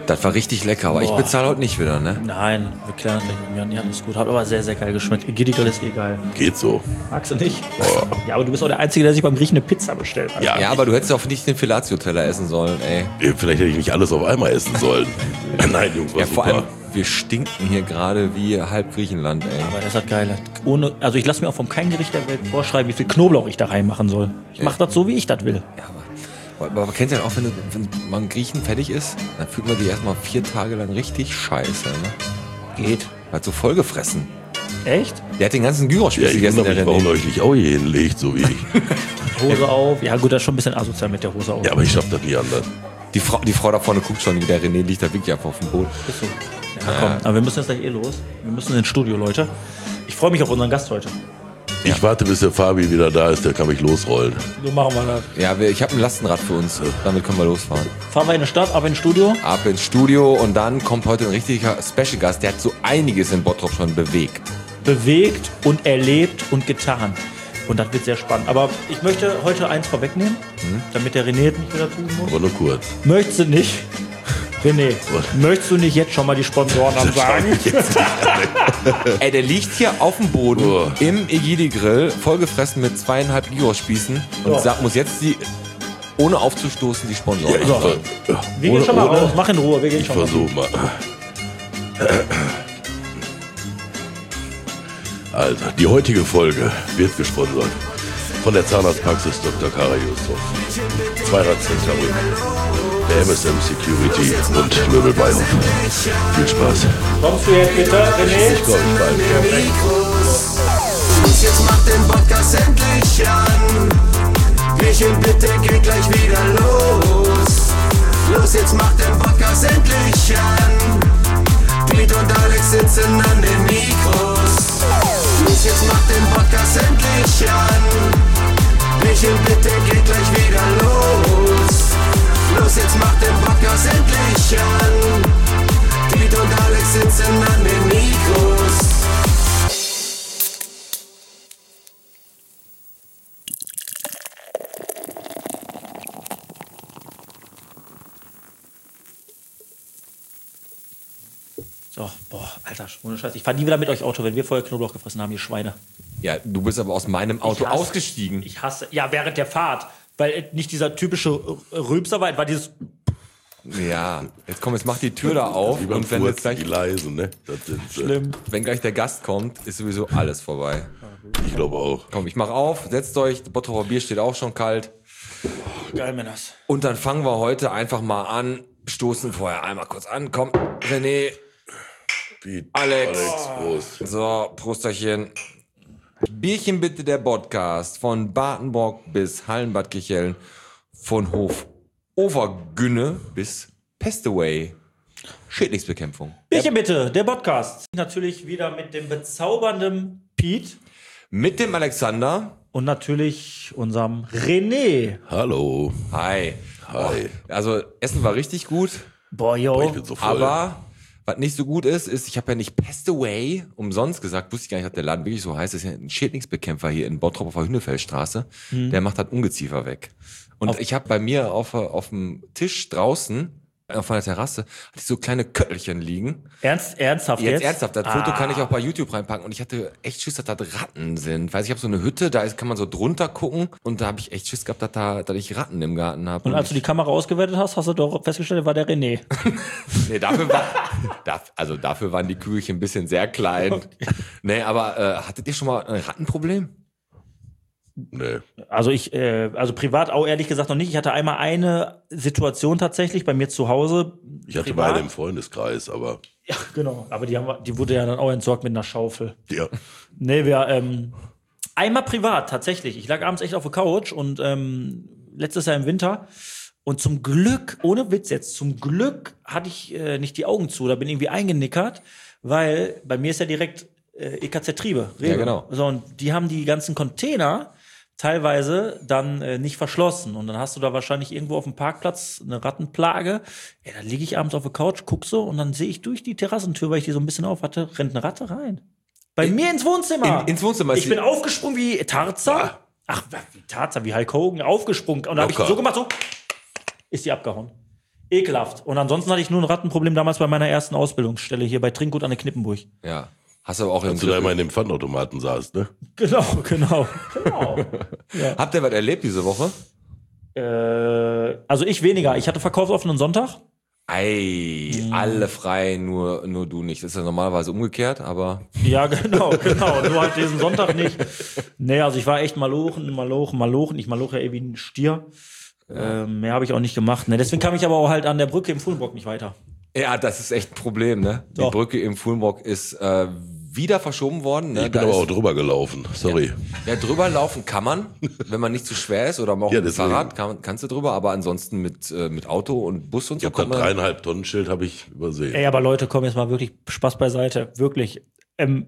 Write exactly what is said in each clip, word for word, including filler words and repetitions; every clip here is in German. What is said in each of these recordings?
Das war richtig lecker, aber Boah. ich bezahle heute nicht wieder, ne? Nein, wir klären das gleich mit Jan. Ja, ist gut. Hat aber sehr, sehr geil geschmeckt. Gidigel ist eh geil. Geht so. Magst du nicht? Boah. Ja, aber du bist auch der Einzige, der sich beim Griechen eine Pizza bestellt hat. Ja, ja, aber du hättest auch nicht den Filatio-Teller essen sollen, ey. Vielleicht hätte ich nicht alles auf einmal essen sollen. Nein, Jungs, war ja, super. Vor allem, wir stinken hier gerade wie halb Griechenland, ey. Aber das hat geil. Ohne, also ich lasse mir auch von keinem Gericht der Welt vorschreiben, wie viel Knoblauch ich da reinmachen soll. Ich mache das so, wie ich das will. Ja, aber... Aber man kennt ja auch, wenn, du, wenn man Griechen fertig ist, dann fühlt man sich erstmal vier Tage lang richtig scheiße. Ne? Geht. Hat so vollgefressen. Echt? Der hat den ganzen Gyrospieß ja, gegessen. Ich warum ihr euch nicht auch hier hinlegt, so wie ich. Hose auf. Ja gut, das ist schon ein bisschen asozial mit der Hose auf. Ja, aber ich schaff das nie anders. Die Frau, die Frau da vorne guckt schon, wie der René liegt da wirklich einfach auf dem Boden. Ist so. Ja, komm. Aber wir müssen jetzt gleich eh los. Wir müssen ins Studio, Leute. Ich freue mich auf unseren Gast heute. Ich ja. warte, bis der Fabi wieder da ist, der kann mich losrollen. So machen wir das. Ja, wir, ich habe ein Lastenrad für uns. Damit können wir losfahren. Fahren wir in die Stadt, ab ins Studio? Ab ins Studio und dann kommt heute ein richtiger Special-Gast. Der hat so einiges in Bottrop schon bewegt. Bewegt und erlebt und getan. Und das wird sehr spannend. Aber ich möchte heute eins vorwegnehmen, hm? damit der René nicht wieder tun muss. Aber nur kurz. Möchtest du nicht? René, was? Möchtest du nicht jetzt schon mal die Sponsoren ansagen? Ey, der liegt hier auf dem Boden oh. im Egidi-Grill, vollgefressen mit zweieinhalb Gyrospießen und oh. sagt, muss jetzt die, ohne aufzustoßen, die Sponsoren ja, so. ja. Wir gehen schon mal raus, mach in Ruhe, wir gehen ich schon versuch mal. Alter, die heutige Folge wird gesponsert von der Zahnarztpraxis Doktor Kara Jusuf, Zweiradzentrum, der M S M Security und Möbel Beihof. Viel Spaß. Kommst du jetzt bitte, René? Ich glaube, ich bald. Los, jetzt mach den Podcast endlich an. Michel, bitte geht gleich wieder los. Los, jetzt mach den Podcast endlich an. Piet und Alex sitzen an den Mikros. Los, jetzt mach den Podcast endlich an. Michel, bitte geht gleich wieder los. Los, jetzt mach den Podcast endlich an. Piet und Alex sitzen an den Mikros. So, boah, Alter, ohne Scheiß. Ich fahr nie wieder mit euch Auto, wenn wir vorher Knoblauch gefressen haben, ihr Schweine. Ja, du bist aber aus meinem Auto ich hasse, ausgestiegen. Ich hasse, ja, während der Fahrt. Weil nicht dieser typische Rülpser war, war dieses... Ja, jetzt komm, jetzt mach die Tür da auf. Und wenn jetzt gleich die leisen, ne? Das sind, schlimm. Wenn gleich der Gast kommt, ist sowieso alles vorbei. Ich glaube auch. Komm, ich mach auf, setzt euch, das Bottroper Bier steht auch schon kalt. Oh, geil, Männers. Und dann fangen wir heute einfach mal an, stoßen vorher einmal kurz an. Komm, René, Piet, Alex, Alex Prost. So, Prosterchen. Bierchen bitte, der Podcast von Badenburg bis Hallenbad Kirchhellen, von Hof Overgünne bis Pestaway. Schädlingsbekämpfung. Bierchen bitte, der Podcast. Natürlich wieder mit dem bezaubernden Piet. Mit dem Alexander. Und natürlich unserem René. Hallo. Hi. Hi. Oh, also, Essen war richtig gut. Boah, yo. Boah, ich bin so voll. Aber... Was nicht so gut ist, ist, ich habe ja nicht Pestaway umsonst gesagt, wusste ich gar nicht, dass der Laden wirklich so heißt. Das ist ja ein Schädlingsbekämpfer hier in Bottrop auf der Hünnefeldstraße. Mhm. Der macht halt Ungeziefer weg. Und auf ich habe bei mir auf, auf dem Tisch draußen, auf meiner Terrasse, hatte ich so kleine Köttelchen liegen. Ernst, ernsthaft jetzt? Jetzt ernsthaft. Das ah. Foto kann ich auch bei YouTube reinpacken. Und ich hatte echt Schiss, dass da Ratten sind. Weiß ich habe so eine Hütte, da ist, kann man so drunter gucken. Und da habe ich echt Schiss gehabt, dass, da, dass ich Ratten im Garten habe. Und, und als du die Kamera ausgewertet hast, hast du doch festgestellt, war der René. Nee, dafür war, also dafür waren die Kügelchen ein bisschen sehr klein. Okay. Nee, aber äh, hattet ihr schon mal ein Rattenproblem? Nee. Also ich, äh, also privat auch ehrlich gesagt noch nicht. Ich hatte einmal eine Situation tatsächlich bei mir zu Hause. Ich hatte privat. meine im Freundeskreis, aber... Ja, genau. Aber die, haben, die wurde ja dann auch entsorgt mit einer Schaufel. Ja. Nee, wir, ähm, einmal privat tatsächlich. Ich lag abends echt auf der Couch und ähm, letztes Jahr im Winter. Und zum Glück, ohne Witz jetzt, zum Glück hatte ich äh, nicht die Augen zu. Da bin ich irgendwie eingenickert, weil bei mir ist ja direkt äh, E K Z-Triebe. Ja, genau. So, und die haben die ganzen Container teilweise dann äh, nicht verschlossen. Und dann hast du da wahrscheinlich irgendwo auf dem Parkplatz eine Rattenplage. Ja, dann liege ich abends auf der Couch, guck so und dann sehe ich durch die Terrassentür, weil ich die so ein bisschen auf hatte, rennt eine Ratte rein. Bei in, mir ins Wohnzimmer. In, ins Wohnzimmer. Ich bin aufgesprungen wie Tarzan. Ja. Ach, wie Tarzan, wie Hulk Hogan, aufgesprungen. Und dann habe ich so gemacht, so ist die abgehauen. Ekelhaft. Und ansonsten hatte ich nur ein Rattenproblem damals bei meiner ersten Ausbildungsstelle hier bei Trinkgut an der Knippenburg. Ja. Hast du aber auch im Als du da immer in dem Pfandautomaten saßt, ne? Genau, genau, genau. Ja. Habt ihr was erlebt diese Woche? Äh, also ich weniger. Ich hatte verkaufsoffenen Sonntag. Ei, Mhm. alle frei, nur, nur du nicht. Das ist ja normalerweise umgekehrt, aber. Ja, genau, genau. Nur halt diesen Sonntag nicht. Nee, also ich war echt malochen, malochen, malochen. Ich maloche ja eh wie ein Stier. Ja. Ähm, mehr habe ich auch nicht gemacht. Ne? Deswegen kam ich aber auch halt an der Brücke im Fuhlenbrock nicht weiter. Ja, das ist echt ein Problem, ne? Doch. Die Brücke im Fuhlenbrock ist äh, wieder verschoben worden. Ne? Ich bin Da aber ist, auch drüber gelaufen, sorry. Ja, drüber laufen kann man, wenn man nicht zu schwer ist oder auch Ja, mit dem deswegen. Fahrrad kann, kannst du drüber, aber ansonsten mit, äh, mit Auto und Bus und Ich so habe das kommt man. dreieinhalb Tonnen Schild habe ich übersehen. Ey, aber Leute, komm jetzt mal wirklich Spaß beiseite. Wirklich. Ähm,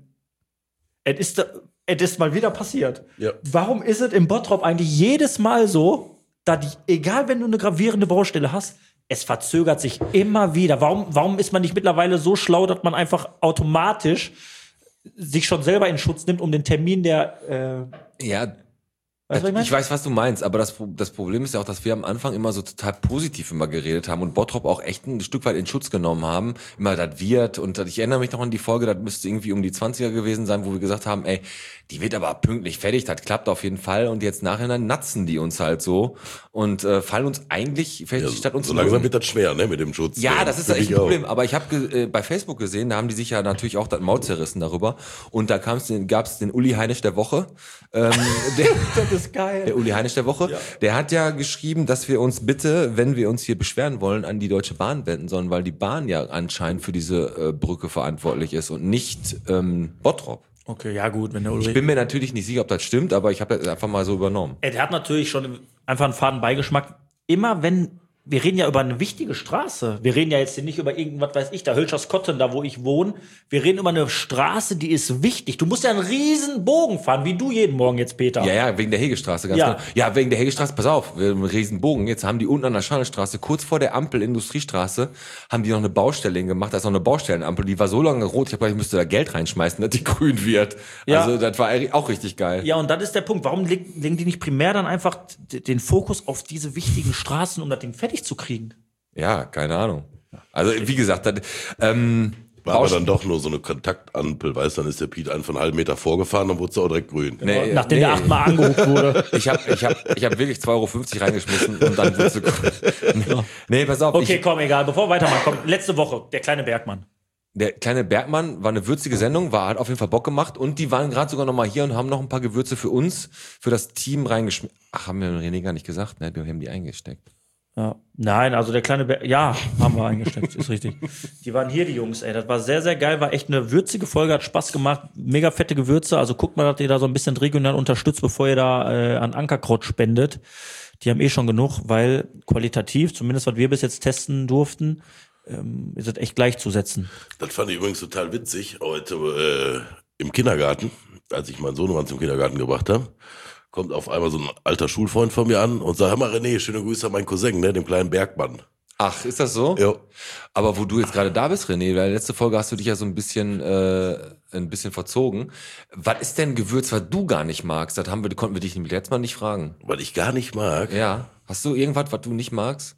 es ist, da- es ist mal wieder passiert. Ja. Warum ist es im Bottrop eigentlich jedes Mal so, dass die, egal wenn du eine gravierende Baustelle hast, es verzögert sich immer wieder. Warum, warum ist man nicht mittlerweile so schlau, dass man einfach automatisch sich schon selber in Schutz nimmt, um den Termin der. Äh, Ja, weißt du, was ich meine? ich weiß, was du meinst, aber das, Pro- das Problem ist ja auch, dass wir am Anfang immer so total positiv immer geredet haben und Bottrop auch echt ein Stück weit in Schutz genommen haben. Immer das wird und das, ich erinnere mich noch an die Folge, das müsste irgendwie um die zwanziger gewesen sein, wo wir gesagt haben, ey, die wird aber pünktlich fertig, das klappt auf jeden Fall und jetzt nachher natzen die uns halt so und äh, fallen uns eigentlich, fällt Ja, die Stadt uns so langsam lösen. wird das schwer, ne, mit dem Schutz. Ja, das ist Für echt mich ein auch. Problem. Aber ich habe äh, bei Facebook gesehen, da haben die sich ja natürlich auch das Maul zerrissen darüber. Und da gab's den, gab's den Uli Heinisch der Woche. Ähm, der, Das ist geil. der Uli Heinisch der Woche. Der hat ja geschrieben, dass wir uns bitte, wenn wir uns hier beschweren wollen, an die Deutsche Bahn wenden sollen, weil die Bahn ja anscheinend für diese äh, Brücke verantwortlich ist und nicht ähm, Bottrop. Okay, ja gut, wenn der Ich Ulrich. bin mir natürlich nicht sicher, ob das stimmt, aber ich habe das einfach mal so übernommen. Ey, der hat natürlich schon einfach einen faden Beigeschmack. Immer wenn, wir reden ja über eine wichtige Straße. Wir reden ja jetzt hier nicht über irgendwas, weiß ich, da Hölscherskotten, da wo ich wohne. Wir reden über eine Straße, die ist wichtig. Du musst ja einen riesen Bogen fahren, wie du jeden Morgen jetzt, Peter. Ja, ja, wegen der Hegestraße, ganz Ja. genau. Ja, wegen der Hegestraße, pass auf, wir haben einen riesen Bogen. Jetzt haben die unten an der Scharnelstraße, kurz vor der Ampel Industriestraße, haben die noch eine Baustelle hingemacht. Da ist noch eine Baustellenampel, die war so lange rot, ich habe gedacht, ich müsste da Geld reinschmeißen, dass die grün wird. Ja. Also das war auch richtig geil. Ja, und das ist der Punkt. Warum leg- legen die nicht primär dann einfach d- den Fokus auf diese wichtigen Straßen, um das Ding fertig zu kriegen? Ja, keine Ahnung. Also wie gesagt, das, ähm, War aber Baust- dann doch nur so eine Kontaktampel, weißt du, dann ist der Piet einfach einen halben Meter vorgefahren und wurde es auch direkt grün. nee, Nachdem nee. der achtmal angerufen wurde. Ich habe ich hab, ich hab wirklich zwei Euro fünfzig reingeschmissen und dann wurdest du nee, nee, pass auf. Okay, Ich, komm, egal. Bevor wir weitermachen, komm, letzte Woche, der kleine Bergmann. der kleine Bergmann war eine würzige Sendung, war hat auf jeden Fall Bock gemacht und die waren gerade sogar noch mal hier und haben noch ein paar Gewürze für uns, für das Team reingeschmissen. Ach, haben wir René gar nicht gesagt, ne? Wir haben die eingesteckt. Ja. Nein, also der kleine Berg, ja, haben wir eingesteckt, ist richtig. Die waren hier, die Jungs, ey. Das war sehr, sehr geil, war echt eine würzige Folge, hat Spaß gemacht, mega fette Gewürze. Also guckt mal, dass ihr da so ein bisschen regional unterstützt, bevor ihr da äh, an Ankerkraut spendet. Die haben eh schon genug, weil qualitativ, zumindest was wir bis jetzt testen durften, ähm, ist es echt gleichzusetzen. Das fand ich übrigens total witzig, heute äh, im Kindergarten, als ich meinen Sohnemann zum Kindergarten gebracht habe, kommt auf einmal so ein alter Schulfreund von mir an und sagt, hör mal René, schöne Grüße an meinen Cousin, ne, dem kleinen Bergmann. Ach, ist das so? Ja. Aber wo du jetzt gerade da bist, René, weil letzte Folge hast du dich ja so ein bisschen, äh, ein bisschen verzogen. Was ist denn Gewürz, was du gar nicht magst? Das haben wir, konnten wir dich nämlich letztes Mal nicht fragen. Weil ich gar nicht mag, Ja. Hast du irgendwas, was du nicht magst?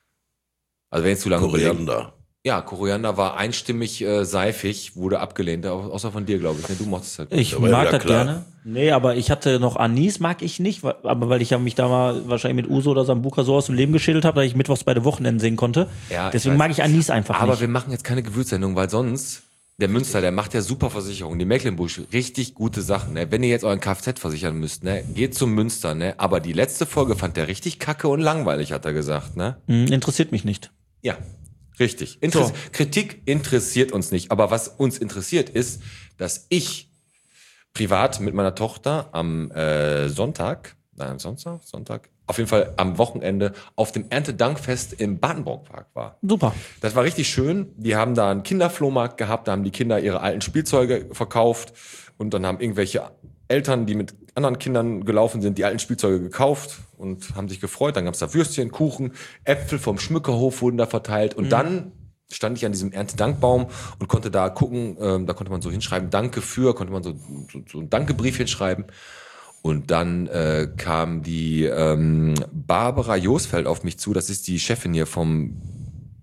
Also wenn jetzt zu lange überlegen. Koriander. Ja, Koriander war einstimmig äh, seifig, wurde abgelehnt, au- außer von dir, glaube ich. Ne, du mochtest halt. Ich Da war mag ja das klar. gerne. Nee, aber ich hatte noch Anis, mag ich nicht, wa- aber weil ich ja mich da mal wahrscheinlich mit Uso oder Sambuka so aus dem Leben geschädelt habe, dass ich mittwochs beide Wochenenden sehen konnte. Ja, ich Deswegen weiß. mag ich Anis einfach Aber nicht. wir machen jetzt keine Gewürzsendung, weil sonst, der Münster, der macht ja super Versicherungen, die Mecklenburg, richtig gute Sachen. Ne? Wenn ihr jetzt euren Kfz versichern müsst, ne, geht zum Münster, ne? Aber die letzte Folge fand der richtig kacke und langweilig, hat er gesagt, ne? Hm, interessiert mich nicht. Ja, richtig. Interess So. Kritik interessiert uns nicht. Aber was uns interessiert ist, dass ich privat mit meiner Tochter am äh, Sonntag, nein, Sonntag, Sonntag, auf jeden Fall am Wochenende auf dem Erntedankfest im Badenburgpark war. Super. Das war richtig schön. Die haben da einen Kinderflohmarkt gehabt, da haben die Kinder ihre alten Spielzeuge verkauft und dann haben irgendwelche Eltern, die mit anderen Kindern gelaufen sind, die alten Spielzeuge gekauft und haben sich gefreut. Dann gab's da Würstchen, Kuchen, Äpfel vom Schmückerhof wurden da verteilt und dann stand ich an diesem Erntedankbaum und konnte da gucken, ähm, da konnte man so hinschreiben, Danke für, konnte man so, so, so ein Dankebrief hinschreiben. Und dann äh, kam die ähm, Barbara Josfeld auf mich zu, das ist die Chefin hier vom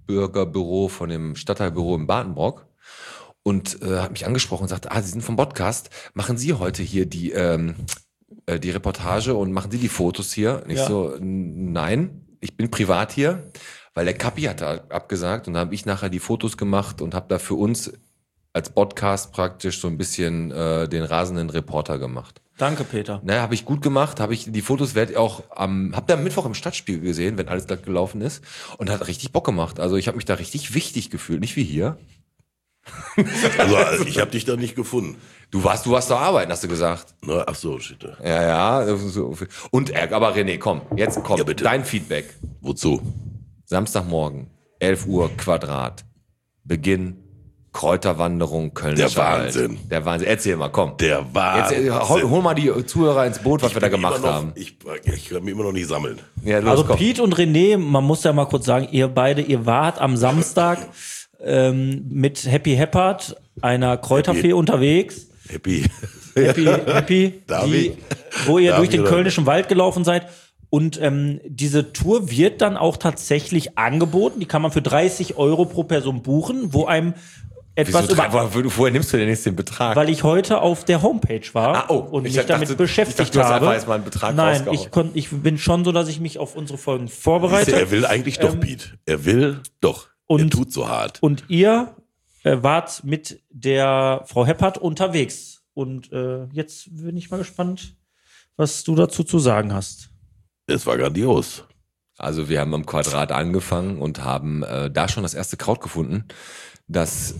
Stadtbürgerbüro von dem Stadtteilbüro in Badenbrock und äh, hat mich angesprochen und sagte, ah, Sie sind vom Podcast, machen Sie heute hier die, ähm, äh, die Reportage und machen Sie die Fotos hier? Und ich Ja. so, nein, ich bin privat hier, weil der Kapi hat da abgesagt und da habe ich nachher die Fotos gemacht und habe da für uns als Podcast praktisch so ein bisschen äh, den rasenden Reporter gemacht. Danke, Peter. Ne, habe ich gut gemacht, habe ich die Fotos werde ich auch am hab da am Mittwoch im Stadtspiegel gesehen, wenn alles glatt gelaufen ist und hat richtig Bock gemacht. Also ich habe mich da richtig wichtig gefühlt, nicht wie hier. Also ich habe dich da nicht gefunden. Du warst du warst da arbeiten, hast du gesagt. Na, ach so, shit. Ja, ja, so. Und äh, aber René, komm, jetzt komm, Ja, bitte. dein Feedback. Wozu? Samstagmorgen, elf Uhr Quadrat. Beginn Kräuterwanderung Kölnischer Der Wahnsinn. Wald. Der Wahnsinn. Erzähl mal, komm. Der Wahnsinn. Jetzt, äh, hol, hol mal die Zuhörer ins Boot, was wir da bin gemacht immer noch, haben. Ich, ich kann mich immer noch nicht sammeln. Ja, los, Also komm. Piet und René, man muss ja mal kurz sagen, ihr beide, ihr wart am Samstag ähm, mit Happy Heppard, einer Kräuterfee Happy. unterwegs. Happy. Happy, Happy, Darf die, ich? wo ihr Darf durch ich den oder- Kölnischen Wald gelaufen seid. Und ähm, diese Tour wird dann auch tatsächlich angeboten. Die kann man für dreißig Euro pro Person buchen, wo einem etwas Wieso, über... drei- wo- woher nimmst du denn jetzt den Betrag? Weil ich heute auf der Homepage war Ah, oh, und ich mich damit dachte- beschäftigt ich dachte, du hast habe. einfach jetzt mal einen Betrag Nein, rausgehauen. ich, kon, ich bin schon so, dass ich mich auf unsere Folgen Siehst du, vorbereite. er will eigentlich doch, Piet. Er will doch. er Und- tut so hart. Und ihr äh, wart mit der Frau Heppert unterwegs. Und äh, jetzt bin ich mal gespannt, was du dazu zu sagen hast. Es war grandios. Also wir haben am Quadrat angefangen und haben äh, da schon das erste Kraut gefunden. Das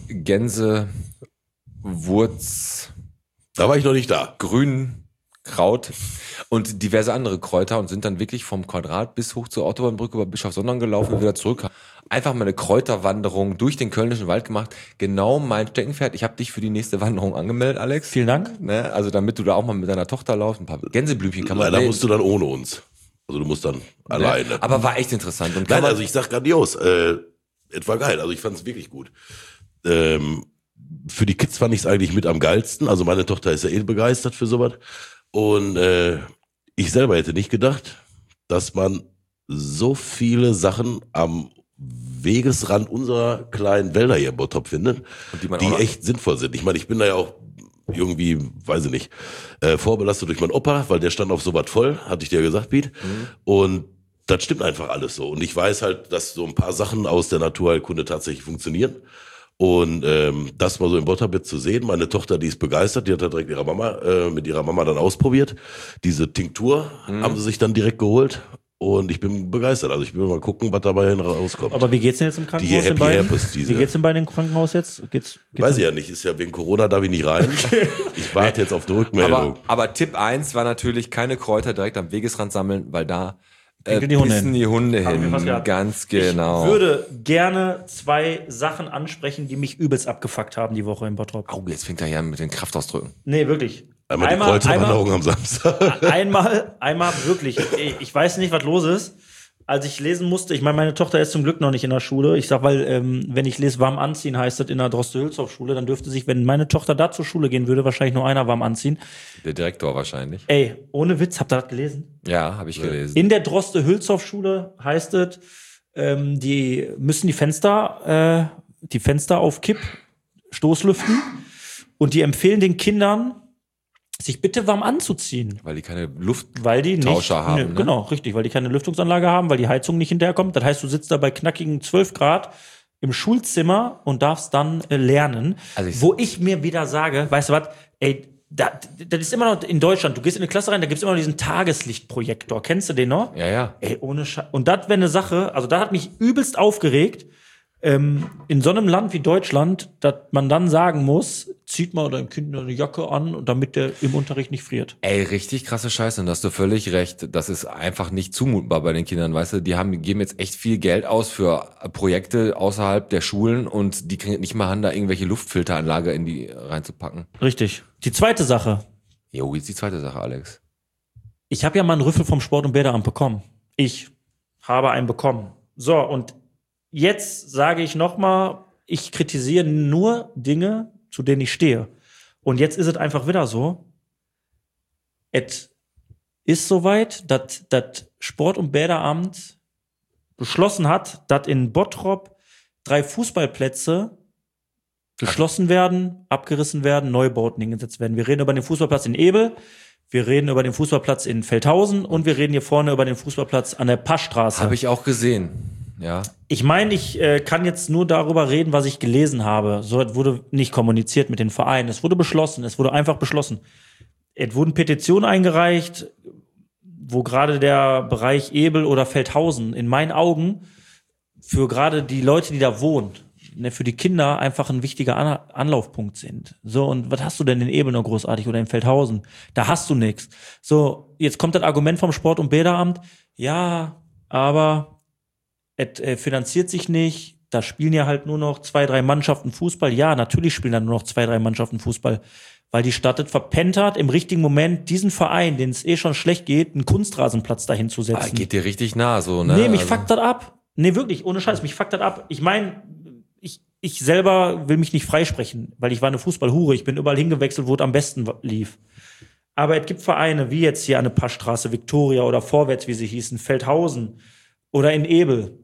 Gänsewurz Da war ich noch nicht da. Grünkraut und diverse andere Kräuter und sind dann wirklich vom Quadrat bis hoch zur Autobahnbrücke über Bischofsondern gelaufen und wieder zurück. Einfach mal eine Kräuterwanderung durch den Kölnischen Wald gemacht. Genau mein Steckenpferd. Ich habe dich für die nächste Wanderung angemeldet, Alex. Vielen Dank. Ne? Also damit du da auch mal mit deiner Tochter laufst. Ein paar Gänseblümchen kann man Leider nee, musst du dann ohne uns. Also du musst dann alleine. Aber war echt interessant. Und kann Nein, man, also ich sag grandios. Äh, es war geil. Also ich fand es wirklich gut. Ähm, für die Kids fand ich es eigentlich mit am geilsten. Also meine Tochter ist ja eh begeistert für sowas. Und äh, ich selber hätte nicht gedacht, dass man so viele Sachen am Wegesrand unserer kleinen Wälder hier in Bottrop findet, Und die man die auch noch- echt sinnvoll sind. Ich meine, ich bin da ja auch irgendwie, weiß ich nicht, äh, vorbelastet durch meinen Opa, weil der stand auf sowas voll, hatte ich dir ja gesagt, Piet. Mhm. Und das stimmt einfach alles so. Und ich weiß halt, dass so ein paar Sachen aus der Naturheilkunde tatsächlich funktionieren. Und ähm, das mal so im Botterbett zu sehen, meine Tochter, die ist begeistert, die hat da direkt ihrer Mama, äh, mit ihrer Mama dann ausprobiert. Diese Tinktur Mhm. haben sie sich dann direkt geholt. Und ich bin begeistert. Also ich will mal gucken, was dabei rauskommt. Aber wie geht's denn jetzt im Krankenhaus? Die den Happy beiden? Herpes, diese- Wie geht's denn bei den Krankenhaus jetzt? Geht's, geht's Weiß ich ja nicht, ist ja wegen Corona, darf ich nicht rein. Ich warte jetzt auf die Rückmeldung. aber, aber Tipp eins war natürlich keine Kräuter direkt am Wegesrand sammeln, weil da äh, Pinkeln die Hunde pissen hin. die Hunde Haben wir hin. fast gehabt. Ganz genau. Ich würde gerne zwei Sachen ansprechen, die mich übelst abgefuckt haben die Woche in Bottrop. Oh, jetzt fängt er ja mit den Kraftausdrücken. Nee, wirklich. einmal die Kreuzwanderung am Samstag. einmal, einmal wirklich. Ey, ich weiß nicht, was los ist. Als ich lesen musste, ich meine, meine Tochter ist zum Glück noch nicht in der Schule. Ich sag, weil, ähm, wenn ich lese, warm anziehen heißt das in der Droste-Hülshoff-Schule, dann dürfte sich, wenn meine Tochter da zur Schule gehen würde, wahrscheinlich nur einer warm anziehen. Der Direktor wahrscheinlich. Ey, ohne Witz, habt ihr das gelesen? Ja, habe ich gelesen. In der Droste-Hülshoff-Schule heißt es, ähm, die müssen die Fenster, äh, die Fenster auf Kipp Stoßlüften und die empfehlen den Kindern, sich bitte warm anzuziehen. Weil die keine Luft. Weil die nicht, Tauscher haben, Nö, ne? Genau, richtig, weil die keine Lüftungsanlage haben, weil die Heizung nicht hinterherkommt. Das heißt, du sitzt da bei knackigen zwölf Grad im Schulzimmer und darfst dann äh, lernen. Also ich- wo ich mir wieder sage, weißt du was, ey, da, das ist immer noch in Deutschland, du gehst in eine Klasse rein, da gibt's immer noch diesen Tageslichtprojektor. Kennst du den noch? Ja, ja. Ey, ohne Scheiß. Und das wäre eine Sache, also da hat mich übelst aufgeregt, ähm, in so einem Land wie Deutschland, dass man dann sagen muss, zieht mal deinem Kind eine Jacke an, damit der im Unterricht nicht friert. Ey, richtig krasse Scheiße. Und da hast du völlig recht. Das ist einfach nicht zumutbar bei den Kindern, weißt du? Die haben, geben jetzt echt viel Geld aus für Projekte außerhalb der Schulen und die kriegen nicht mal an, da irgendwelche Luftfilteranlage in die reinzupacken. Richtig. Die zweite Sache. Jo, jetzt die zweite Sache, Alex. Ich habe ja mal einen Rüffel vom Sport- und Bäderamt bekommen. Ich habe einen bekommen. So, und jetzt sage ich nochmal, ich kritisiere nur Dinge, zu denen ich stehe. Und jetzt ist es einfach wieder so, es ist soweit, dass das Sport- und Bäderamt beschlossen hat, dass in Bottrop drei Fußballplätze geschlossen werden, abgerissen werden, Neubauten hingesetzt werden. Wir reden über den Fußballplatz in Ebel, wir reden über den Fußballplatz in Feldhausen und wir reden hier vorne über den Fußballplatz an der Passstraße. Habe ich auch gesehen, ja. Ich meine, ich äh, kann jetzt nur darüber reden, was ich gelesen habe. So wurde nicht kommuniziert mit den Vereinen. Es wurde beschlossen, es wurde einfach beschlossen. Es wurden Petitionen eingereicht, wo gerade der Bereich Ebel oder Feldhausen in meinen Augen für gerade die Leute, die da wohnen, ne, für die Kinder einfach ein wichtiger An- Anlaufpunkt sind. So, und was hast du denn in Ebel noch großartig oder in Feldhausen? Da hast du nichts. So, jetzt kommt das Argument vom Sport- und Bäderamt, ja, aber es äh, finanziert sich nicht, da spielen ja halt nur noch zwei, drei Mannschaften Fußball. Ja, natürlich spielen da nur noch zwei, drei Mannschaften Fußball, weil die Stadt es verpennt hat, im richtigen Moment diesen Verein, den es eh schon schlecht geht, einen Kunstrasenplatz dahin zu setzen. Ah, geht dir richtig nah, so, ne? Nee, mich also. fuckt das ab. Nee, wirklich, ohne Scheiß, mich fuckt das ab. Ich meine, ich, ich selber will mich nicht freisprechen, weil ich war eine Fußballhure. Ich bin überall hingewechselt, wo es am besten lief. Aber es gibt Vereine, wie jetzt hier an der Passstraße, Viktoria oder Vorwärts, wie sie hießen, Feldhausen oder in Ebel.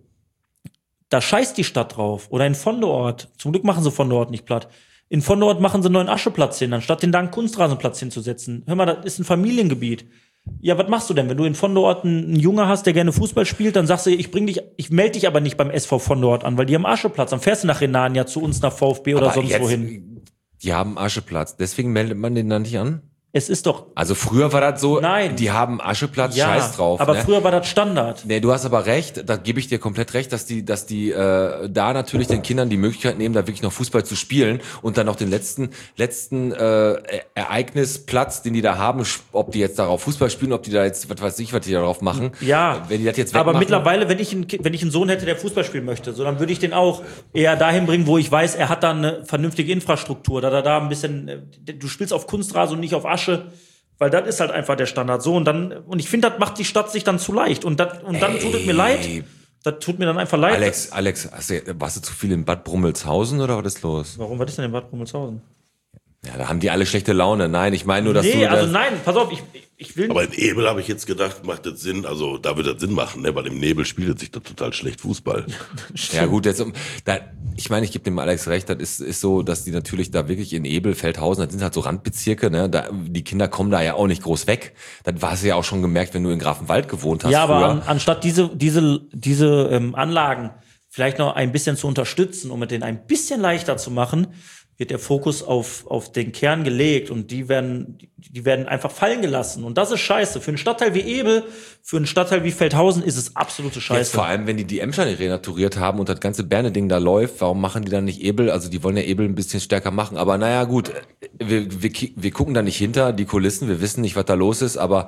Da scheißt die Stadt drauf. Oder in Vondeort. Zum Glück machen sie Vondeort nicht platt. In Vondeort machen sie einen neuen Ascheplatz hin, anstatt den da einen Kunstrasenplatz hinzusetzen. Hör mal, das ist ein Familiengebiet. Ja, was machst du denn? Wenn du in Vondeort einen Junge hast, der gerne Fußball spielt, dann sagst du, ich bring dich, ich melde dich aber nicht beim S V Vondeort an, weil die haben Ascheplatz. Dann fährst du nach Renania zu uns, nach VfB oder Aber sonst jetzt, wohin. Die haben Ascheplatz, deswegen meldet man den dann nicht an? Es ist doch, Also früher war das so, Nein. die haben Ascheplatz, ja, scheiß drauf. aber ne? früher war das Standard. Nee, du hast aber recht, da gebe ich dir komplett recht, dass die, dass die äh, da natürlich den Kindern die Möglichkeit nehmen, da wirklich noch Fußball zu spielen und dann noch den letzten letzten äh, Ereignisplatz, den die da haben, ob die jetzt darauf Fußball spielen, ob die da jetzt, was weiß ich, was die darauf machen. Ja, wenn die das jetzt aber wegmachen. mittlerweile, wenn ich, einen, Ki- wenn ich einen Sohn hätte, der Fußball spielen möchte, so, dann würde ich den auch eher dahin bringen, wo ich weiß, er hat da eine vernünftige Infrastruktur, da da da ein bisschen, äh, du spielst auf Kunstrasen und nicht auf Asche. Weil das ist halt einfach der Standard. So, und dann, und ich finde, das macht die Stadt sich dann zu leicht. Und, das, und dann Ey. tut es mir leid. Das tut mir dann einfach leid. Alex, Alex, hast du, warst du zu viel in Bad Brummelshausen oder was ist los? Warum, was ist denn in Bad Brummelshausen? Ja, da haben die alle schlechte Laune. Nein, ich meine nur, dass Nee, du also das, nein, pass auf, ich, ich will Aber in Ebel habe ich jetzt gedacht, macht das Sinn, also da wird das Sinn machen, ne? Weil im Nebel spielt sich das total schlecht Fußball. ja gut, jetzt, um- da, ich meine, ich gebe dem Alex recht, das ist, ist so, dass die natürlich da wirklich in Ebel, Feldhausen, das sind halt so Randbezirke, ne? Da, die Kinder kommen da ja auch nicht groß weg. Das hast du ja auch schon gemerkt, wenn du in Grafenwald gewohnt hast Ja, aber früher. an, anstatt diese, diese, diese ähm, Anlagen vielleicht noch ein bisschen zu unterstützen, um mit denen ein bisschen leichter zu machen, wird der Fokus auf, auf den Kern gelegt und die werden, die werden einfach fallen gelassen. Und das ist scheiße. Für einen Stadtteil wie Ebel, für einen Stadtteil wie Feldhausen ist es absolute Scheiße. Jetzt vor allem, wenn die die Emscher nicht renaturiert haben und das ganze Berne-Ding da läuft, warum machen die dann nicht Ebel? Also die wollen ja Ebel ein bisschen stärker machen. Aber naja, gut, wir, wir, wir gucken da nicht hinter die Kulissen, wir wissen nicht, was da los ist, aber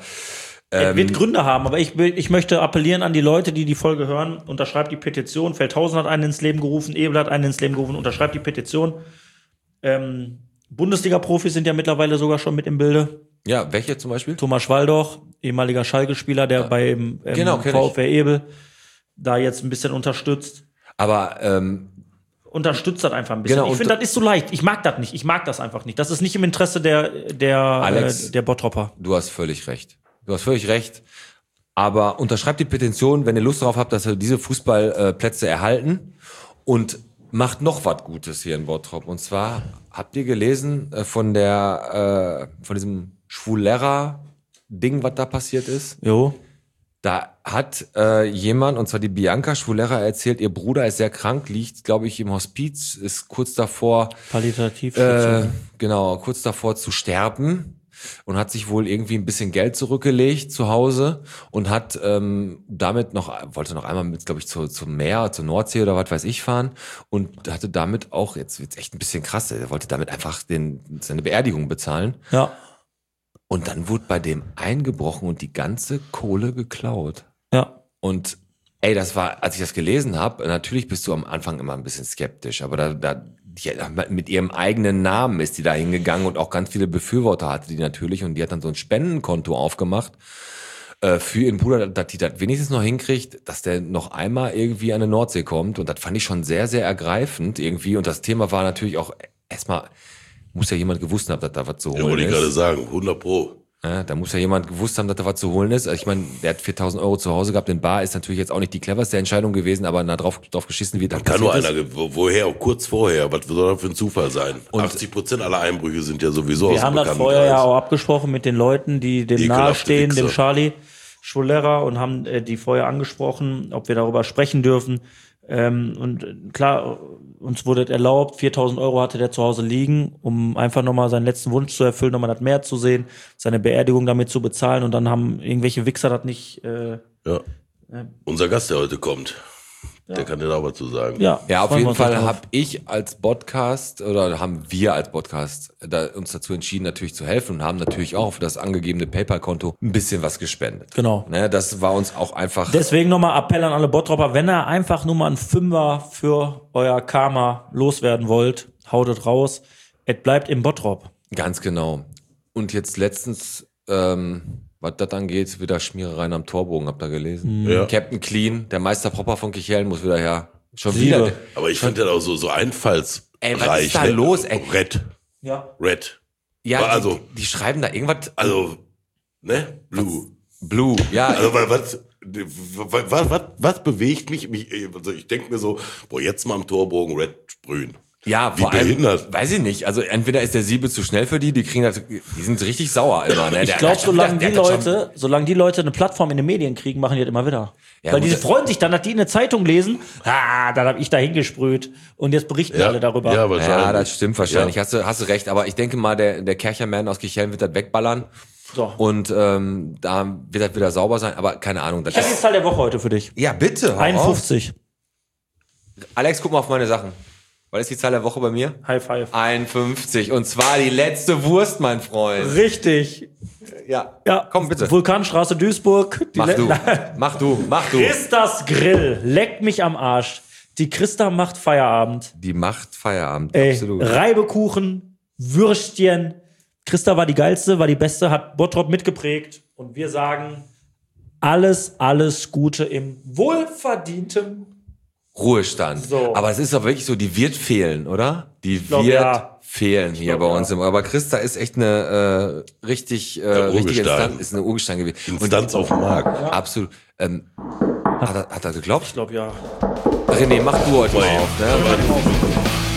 Es wird Gründe haben, aber ich, will, ich möchte appellieren an die Leute, die die Folge hören. Unterschreibt die Petition. Feldhausen hat einen ins Leben gerufen, Ebel hat einen ins Leben gerufen. Unterschreibt die Petition. Ähm, Bundesliga-Profis sind ja mittlerweile sogar schon mit im Bilde. ja, welche zum Beispiel? Thomas Schwaldoch, ehemaliger Schalke-Spieler, der beim ähm, Genau, kenn ich. VfR Ebel da jetzt ein bisschen unterstützt. Aber ähm, Unterstützt das einfach ein bisschen. Genau, ich und- finde, das ist so leicht. Ich mag das nicht. Ich mag das einfach nicht. Das ist nicht im Interesse der, der, Alex, äh, der Bottropper. du hast völlig recht. Du hast völlig recht. Aber unterschreibt die Petition, wenn ihr Lust darauf habt, dass wir diese Fußballplätze erhalten und macht noch was Gutes hier in Bottrop. Und zwar habt ihr gelesen äh, von der äh, von diesem Schwulera-Ding, was da passiert ist? Jo. Da hat äh, jemand, und zwar die Bianca Schwulera, erzählt, ihr Bruder ist sehr krank, liegt, glaube ich, im Hospiz, ist kurz davor, Palliativ. äh, genau, kurz davor zu sterben und hat sich wohl irgendwie ein bisschen Geld zurückgelegt zu Hause und hat ähm, damit noch, wollte noch einmal mit, glaube ich, zu, zum Meer, zur Nordsee oder was weiß ich fahren und hatte damit auch, jetzt wird's echt ein bisschen krass, er wollte damit einfach den, seine Beerdigung bezahlen. ja. Und dann wurde bei dem eingebrochen und die ganze Kohle geklaut. Ja. Und ey, das war, als ich das gelesen habe, natürlich bist du am Anfang immer ein bisschen skeptisch, aber da, da die, mit ihrem eigenen Namen ist die da hingegangen und auch ganz viele Befürworter hatte die natürlich und die hat dann so ein Spendenkonto aufgemacht äh, für ihren Bruder, dass die das wenigstens noch hinkriegt, dass der noch einmal irgendwie an die Nordsee kommt und das fand ich schon sehr, sehr ergreifend irgendwie und das Thema war natürlich auch erstmal, muss ja jemand gewusst haben, dass da was so Ja, wollte ich ist. gerade sagen, hundert Pro. Ja, da muss ja jemand gewusst haben, dass da was zu holen ist. Also ich meine, der hat viertausend Euro zu Hause gehabt in Bar, ist natürlich jetzt auch nicht die cleverste Entscheidung gewesen, aber na, drauf, drauf geschissen wird. Kann nur einer, wo, woher, kurz vorher, was soll das für ein Zufall sein? Und achtzig Prozent aller Einbrüche sind ja sowieso aus Wir haben das vorher ja auch abgesprochen mit den Leuten, die dem Ekelhafte nahestehen, dem Wichser. Charlie Schulera, und haben äh, die vorher angesprochen, ob wir darüber sprechen dürfen. Ähm, und äh, klar, uns wurde erlaubt, viertausend Euro hatte der zu Hause liegen, um einfach nochmal seinen letzten Wunsch zu erfüllen, nochmal das Meer zu sehen, seine Beerdigung damit zu bezahlen, und dann haben irgendwelche Wichser das nicht... Äh, Ja. Unser Gast, der heute kommt, der kann dir da was zu sagen. ja, Ja, auf freuen wir jeden uns Fall drauf. habe ich als Podcast oder haben wir als Podcast da, uns dazu entschieden, natürlich zu helfen, und haben natürlich auch für das angegebene PayPal-Konto ein bisschen was gespendet. Genau. Ne, das war uns auch einfach... Deswegen nochmal Appell an alle Bottropper, wenn ihr einfach nur mal einen Fünfer für euer Karma loswerden wollt, haut es raus. Es bleibt im Bottrop. Ganz genau. Und jetzt letztens, ähm, was das angeht, wieder Schmierereien am Torbogen, habt ihr gelesen? Ja. Captain Clean, der Meister Propper von Kichellen, muss wieder her. Schon Liebe. wieder. Aber ich finde das auch so, so einfallsreich. Ey, was ist da los, ey? Red. Ja. Red. Ja, Aber also- die, die schreiben da irgendwas. Also, ne? Blue. Blue, ja. Also, was, was, was, was, was bewegt mich? mich also ich denke mir so, boah, jetzt mal am Torbogen Red sprühen. Ja, Wie vor allem, behindert. weiß ich nicht. Also entweder ist der Siebe zu schnell für die, die kriegen das, die sind richtig sauer immer. Ne? Ich Der- glaube, der- solange der- die der hat das schon- Leute, solange die Leute eine Plattform in den Medien kriegen, machen die das immer wieder. Ja, Weil die gut, freuen sich dann, dass die in der Zeitung lesen, ah, dann habe ich da hingesprüht, und jetzt berichten alle darüber. Ja, wahrscheinlich. Ja, das stimmt wahrscheinlich. Ja. Hast du, hast du recht. Aber ich denke mal, der, der Kercherman aus Kichellen wird das wegballern. So. Und ähm, da wird das wieder sauber sein. Aber keine Ahnung. Das Ich habe die ist, Zahl der Woche heute für dich. ja, bitte. hau raus. einundfünfzig. Alex, guck mal auf meine Sachen. Was ist die Zahl der Woche bei mir? High five. einundfünfzig. Und zwar die letzte Wurst, mein Freund. Richtig. Ja. Ja. Komm, bitte. Vulkanstraße Duisburg. Die Mach Le- du. Mach du. Mach du. Christas Grill. Leckt mich am Arsch. Die Christa macht Feierabend. Die macht Feierabend. Ey, Absolut. Reibekuchen, Würstchen. Christa war die geilste, war die beste, hat Bottrop mitgeprägt. Und wir sagen, alles, alles Gute im wohlverdienten. Ruhestand. So. Aber es ist doch wirklich so, die wird fehlen, oder? Die glaub, wird ja. fehlen hier glaub, bei ja. uns. Im, aber Christa ist echt eine äh, richtig, äh, richtige Urgestein. Instanz, ist eine Urgestein gewesen. Instanz auf dem Markt. Absolut. Ähm, hat, er, hat er geglaubt? Ich glaube, ja. René, mach du heute mal auf. Ne?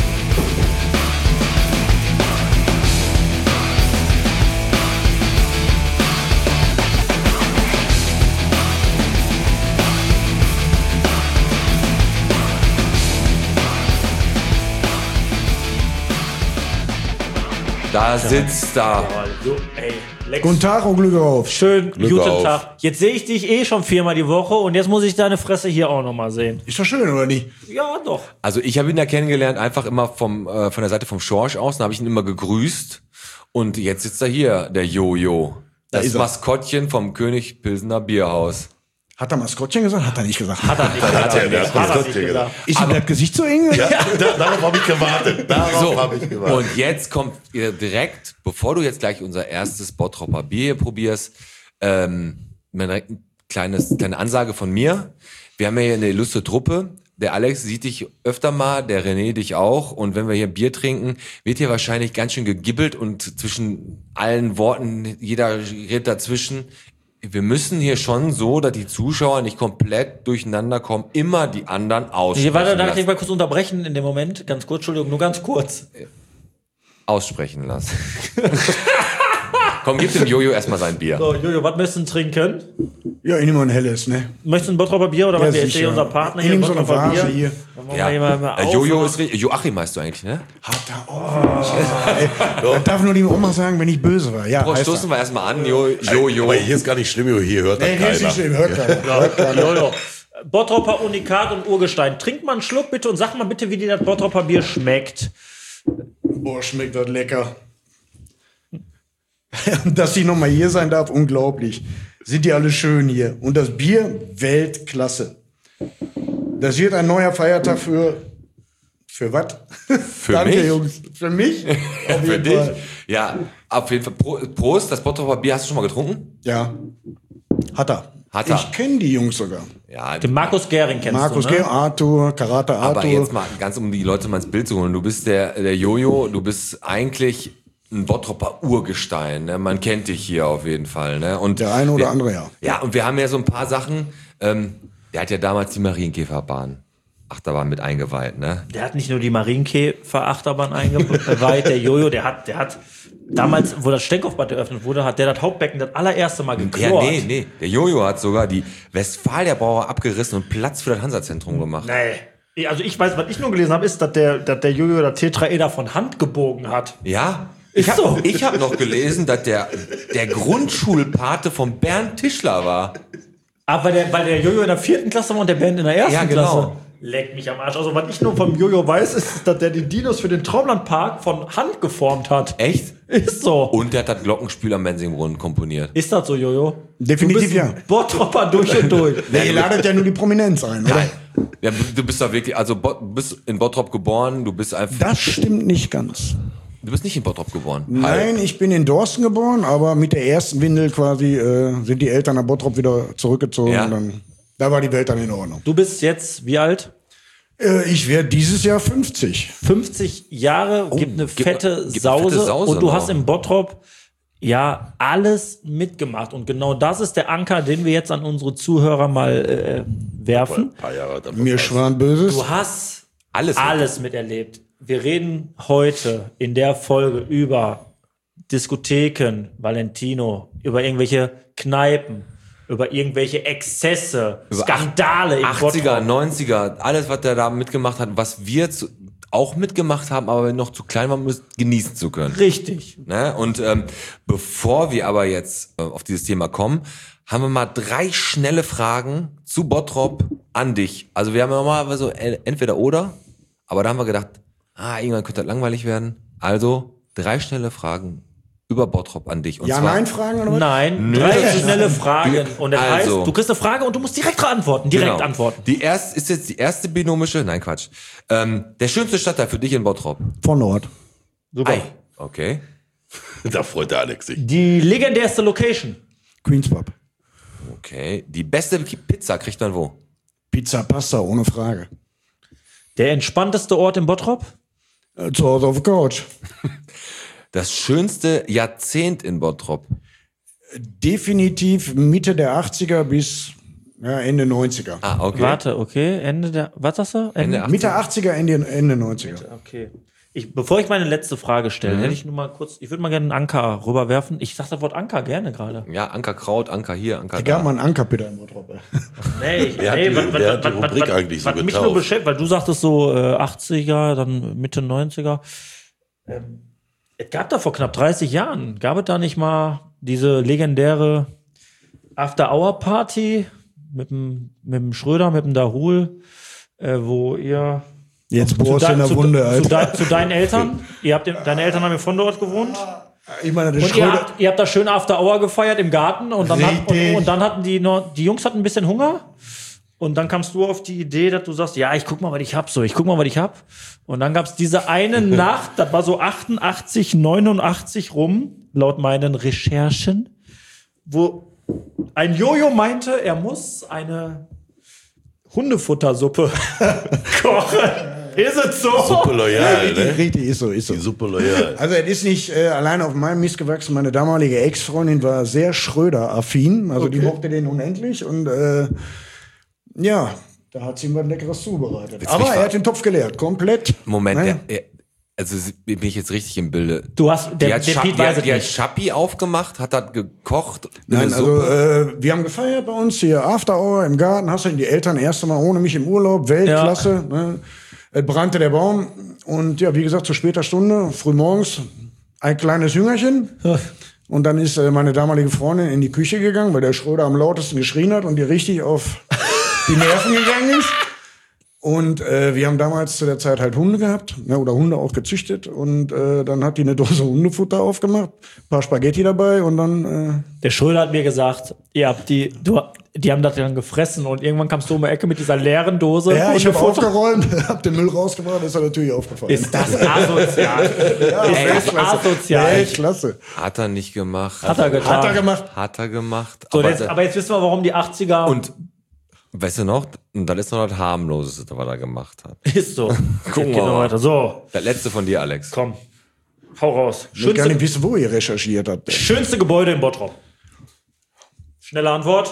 Da sitzt da. Ey, Lex. Guten Tag und Glück auf. Schön, Glück guten auf. Tag. Jetzt sehe ich dich eh schon viermal die Woche, und jetzt muss ich deine Fresse hier auch nochmal sehen. Ist doch schön, oder nicht? Ja, doch. Also ich habe ihn ja kennengelernt, einfach immer vom äh, von der Seite vom Schorsch aus. Dann habe ich ihn immer gegrüßt. Und jetzt sitzt er hier, der Jojo. Das ist er. Maskottchen vom König Pilsener Bierhaus. Hat er Maskottchen gesagt? Hat er nicht gesagt. Hat er nicht gesagt. er nicht. Hat er Hat nicht er gesagt. Ist ihm das Gesicht so eng? Ja, da, darauf habe ich gewartet. Darauf So, habe ich gewartet. und jetzt kommt ihr direkt, bevor du jetzt gleich unser erstes Bottropper Bier hier probierst, ähm, mal direkt ein kleines, kleine Ansage von mir. Wir haben ja hier eine illustre Truppe. Der Alex sieht dich öfter mal, der René dich auch. Und wenn wir hier Bier trinken, wird hier wahrscheinlich ganz schön gegibbelt und zwischen allen Worten, jeder redet dazwischen. Wir müssen hier schon so, dass die Zuschauer nicht komplett durcheinander kommen, immer die anderen aussprechen Hier, warte, darf ich lassen. dich mal kurz unterbrechen in dem Moment? Ganz kurz, Entschuldigung, nur ganz kurz. aussprechen lassen. Komm, gib dem Jojo erstmal sein Bier. So, Jojo, was möchtest du trinken? Ja, ich nehme mal ein helles, ne? Möchtest du ein Bottroper Bier oder Ja, was? Der ist sicher. hier unser Partner Ich hier. nehme so eine Bottroper Vase Bier. hier. Dann machen Ja. wir hier mal, mal Äh, auf, Jojo oder? ist richtig. Joachim heißt du eigentlich, ne? Hat er. Oh, das darf nur die Oma sagen, wenn ich böse war. Ja, Prost, heißt stoßen er. wir erstmal an. Jo, Jojo. Aber hier ist gar nicht schlimm, hier hört das Nee, nee, ist keiner. nicht schlimm. Hört keiner. Hört keiner. Jojo. Bottroper Unikat und Urgestein. Trink mal einen Schluck bitte und sag mal bitte, wie dir das Bottroper Bier schmeckt. Boah, schmeckt das lecker. Dass ich nochmal hier sein darf, unglaublich. Sind die alle schön hier. Und das Bier, Weltklasse. Das wird ein neuer Feiertag für... Für was? Für Danke, mich? Jungs. Für mich? Auf Für jeden dich? Fall. Ja, auf jeden Fall. Pro- Prost, das Bottroper Bier hast du schon mal getrunken? Ja. Hat er. Hat er. Ich kenne die Jungs sogar. Ja, Den Markus Gering kennst Markus du, ne? G., Arthur, Karate Arthur. aber jetzt mal ganz um die Leute mal ins Bild zu holen. Du bist der, der Jojo, du bist eigentlich ein Bottropper Urgestein, ne? Man kennt dich hier auf jeden Fall, ne? Und Der eine oder wir, andere, ja. Ja, und wir haben ja so ein paar Sachen, ähm, der hat ja damals die Marienkäferbahn Achterbahn mit eingeweiht, ne? Der hat nicht nur die Marienkäfer-Achterbahn eingeweiht, der Jojo, der hat, der hat damals, wo das Stenkopfbad eröffnet wurde, hat der das Hauptbecken das allererste Mal geklort. Ja, nee, nee. Der Jojo hat sogar die Westfalia-Brauer abgerissen und Platz für das Hansa-Zentrum gemacht. Nee. Also ich weiß, was ich nur gelesen habe, ist, dass der, dass der Jojo das Tetraeder von Hand gebogen hat. Ja? Ist Ich habe so. ich hab noch gelesen, dass der, der Grundschulpate von Bernd Tischler war. Aber weil der, weil der Jojo in der vierten Klasse war und der Bernd in der ersten Ja, genau. Klasse. Leck mich am Arsch. Also was ich nur vom Jojo weiß, ist, dass der die Dinos für den Traumlandpark von Hand geformt hat. Echt? Ist so. Und der hat das Glockenspiel am Mensingbrunnen komponiert. Ist das so, Jojo? Definitiv du bist ja. ein Bottropper durch und durch. Ja, ihr ladet ja nur die Prominenz ein, oder? Nein. Ja, du bist da wirklich, also Bo- du bist in Bottrop geboren, du bist einfach, Das stimmt nicht ganz. du bist nicht in Bottrop geboren. Nein, ich bin in Dorsten geboren, aber mit der ersten Windel quasi äh, sind die Eltern nach Bottrop wieder zurückgezogen. Ja. Und dann, da war die Welt dann in Ordnung. Du bist jetzt wie alt? Äh, ich werde dieses Jahr fünfzig. fünfzig Jahre, gibt eine gibt- fette, gibt eine Sause, fette Sause und du noch. hast im Bottrop ja alles mitgemacht. Und genau das ist der Anker, den wir jetzt an unsere Zuhörer mal äh, werfen. Ein paar Jahre hat er Mir verpasst. schwan Böses. Du hast Alles. alles miterlebt. Wir reden heute in der Folge über Diskotheken, Valentino, über irgendwelche Kneipen, über irgendwelche Exzesse, Über Skandale im achtziger, Bottrop. neunziger, alles, was der da mitgemacht hat, was wir zu, auch mitgemacht haben, aber noch zu klein waren, um es genießen zu können. Richtig. Ne? Und ähm, bevor wir aber jetzt äh, auf dieses Thema kommen, haben wir mal drei schnelle Fragen zu Bottrop an dich. Also wir haben ja mal so äh, entweder oder, aber da haben wir gedacht, ah, irgendwann könnte das langweilig werden. Also drei schnelle Fragen über Bottrop an dich. Und Ja, zwar, nein, Fragen oder was? Nein, Nö. drei schnelle Fragen. Und das Also. heißt, du kriegst eine Frage und du musst direkt antworten. Direkt Genau. antworten. Die erste ist jetzt die erste binomische, nein Quatsch. Ähm, der schönste Stadtteil für dich in Bottrop. Von Nord. Super. Ei. Okay. Da freut der Alex sich. Die legendärste Location. Queens Pub. Okay. Die beste Pizza kriegt man wo? Pizza, Pasta, ohne Frage. Der entspannteste Ort in Bottrop. Äh, zu Hause auf der Couch. Das schönste Jahrzehnt in Bottrop. Definitiv Mitte der achtziger bis ja, Ende neunziger. Ah, okay. Warte, okay. Ende der. Was sagst du? Ende achtziger. Mitte achtziger, Ende, Ende neunziger. Okay. Ich, bevor ich meine letzte Frage stelle, Mhm. hätte ich nur mal kurz, ich würde mal gerne einen Anker rüberwerfen. Ich sag das Wort Anker gerne gerade. Ja, Ankerkraut, Anker hier, Anker Da gab da. mal einen Ankerpeter in Bottrop. ey. Nee, ich, Wer hat nee, die- was, wer was, hat die was, Rubrik was, eigentlich so was mich getauft? nur beschäftigt, weil du sagtest so äh, achtziger, dann Mitte neunziger. Ähm, es gab da vor knapp dreißig Jahren, gab es da nicht mal diese legendäre After-Hour-Party mit dem, mit dem Schröder, mit dem Dahul, äh, wo ihr Jetzt bohrst du de- in der zu, Wunde, zu, Alter. de, zu deinen Eltern, ihr habt, deine Eltern haben ja von dort gewohnt. Ich meine, der Und ihr Schröder, habt, ihr habt da schön After Hour gefeiert im Garten und dann, hat, und, Richtig. und dann hatten die noch, die Jungs hatten ein bisschen Hunger und dann kamst du auf die Idee, dass du sagst, ja, ich guck mal, was ich hab, so, ich guck mal, was ich hab. Und dann gab's diese eine Nacht, das war so achtundachtzig, neunundachtzig rum, laut meinen Recherchen, wo ein Jojo meinte, er muss eine Hundefuttersuppe kochen. Ist es so? Super loyal, richtig, ne? richtig, ist so, ist so. Die super loyal. Also es ist nicht äh, alleine auf meinem Mist gewachsen. Meine damalige Ex-Freundin war sehr Schröder-affin. Also die mochte den unendlich. Und äh, ja, da hat sie ihm was Leckeres zubereitet. Willst du Aber mich er ver- hat den Topf geleert, komplett. Moment, Naja. der, der, also bin ich jetzt richtig im Bilde. Du hast, Die der, hat, der Scha Piet die, weiß hat, es die hat nicht. Schappi aufgemacht, hat das gekocht. Nein, eine also Suppe. äh, wir haben gefeiert bei uns hier After Hour im Garten. Hast du die Eltern erst einmal ohne mich im Urlaub, Weltklasse. Ne? Es brannte der Baum und ja, wie gesagt, zu später Stunde, frühmorgens, ein kleines Jüngerchen. Und dann ist äh, meine damalige Freundin in die Küche gegangen, weil der Schröder am lautesten geschrien hat und die richtig auf die Nerven gegangen ist. Und äh, wir haben damals zu der Zeit halt Hunde gehabt, ne, oder Hunde auch gezüchtet. Und äh, dann hat die eine Dose Hundefutter aufgemacht, ein paar Spaghetti dabei und dann... Äh, Der Schröder hat mir gesagt, ihr habt die, du, die haben das dann gefressen und irgendwann kamst du um die Ecke mit dieser leeren Dose. ja, ich habe Hundefutter. aufgeräumt, hab den Müll rausgebracht, ist er natürlich aufgefallen. Ist das asozial? Ist das asozial? Weltklasse. Hat er nicht gemacht. Hat er getan. Hat er gemacht. Hat er gemacht. So, aber, jetzt, aber jetzt wissen wir, warum die achtziger und weißt du noch, und das ist noch das harmloseste, was er gemacht hat. ist so. Gucken Jetzt geht wir noch mal. weiter. So, Das letzte von dir, Alex. komm. Hau raus. Ich will gar Schönste, nicht wissen, wo ihr recherchiert habt. schönste Gebäude in Bottrop. Schnelle Antwort.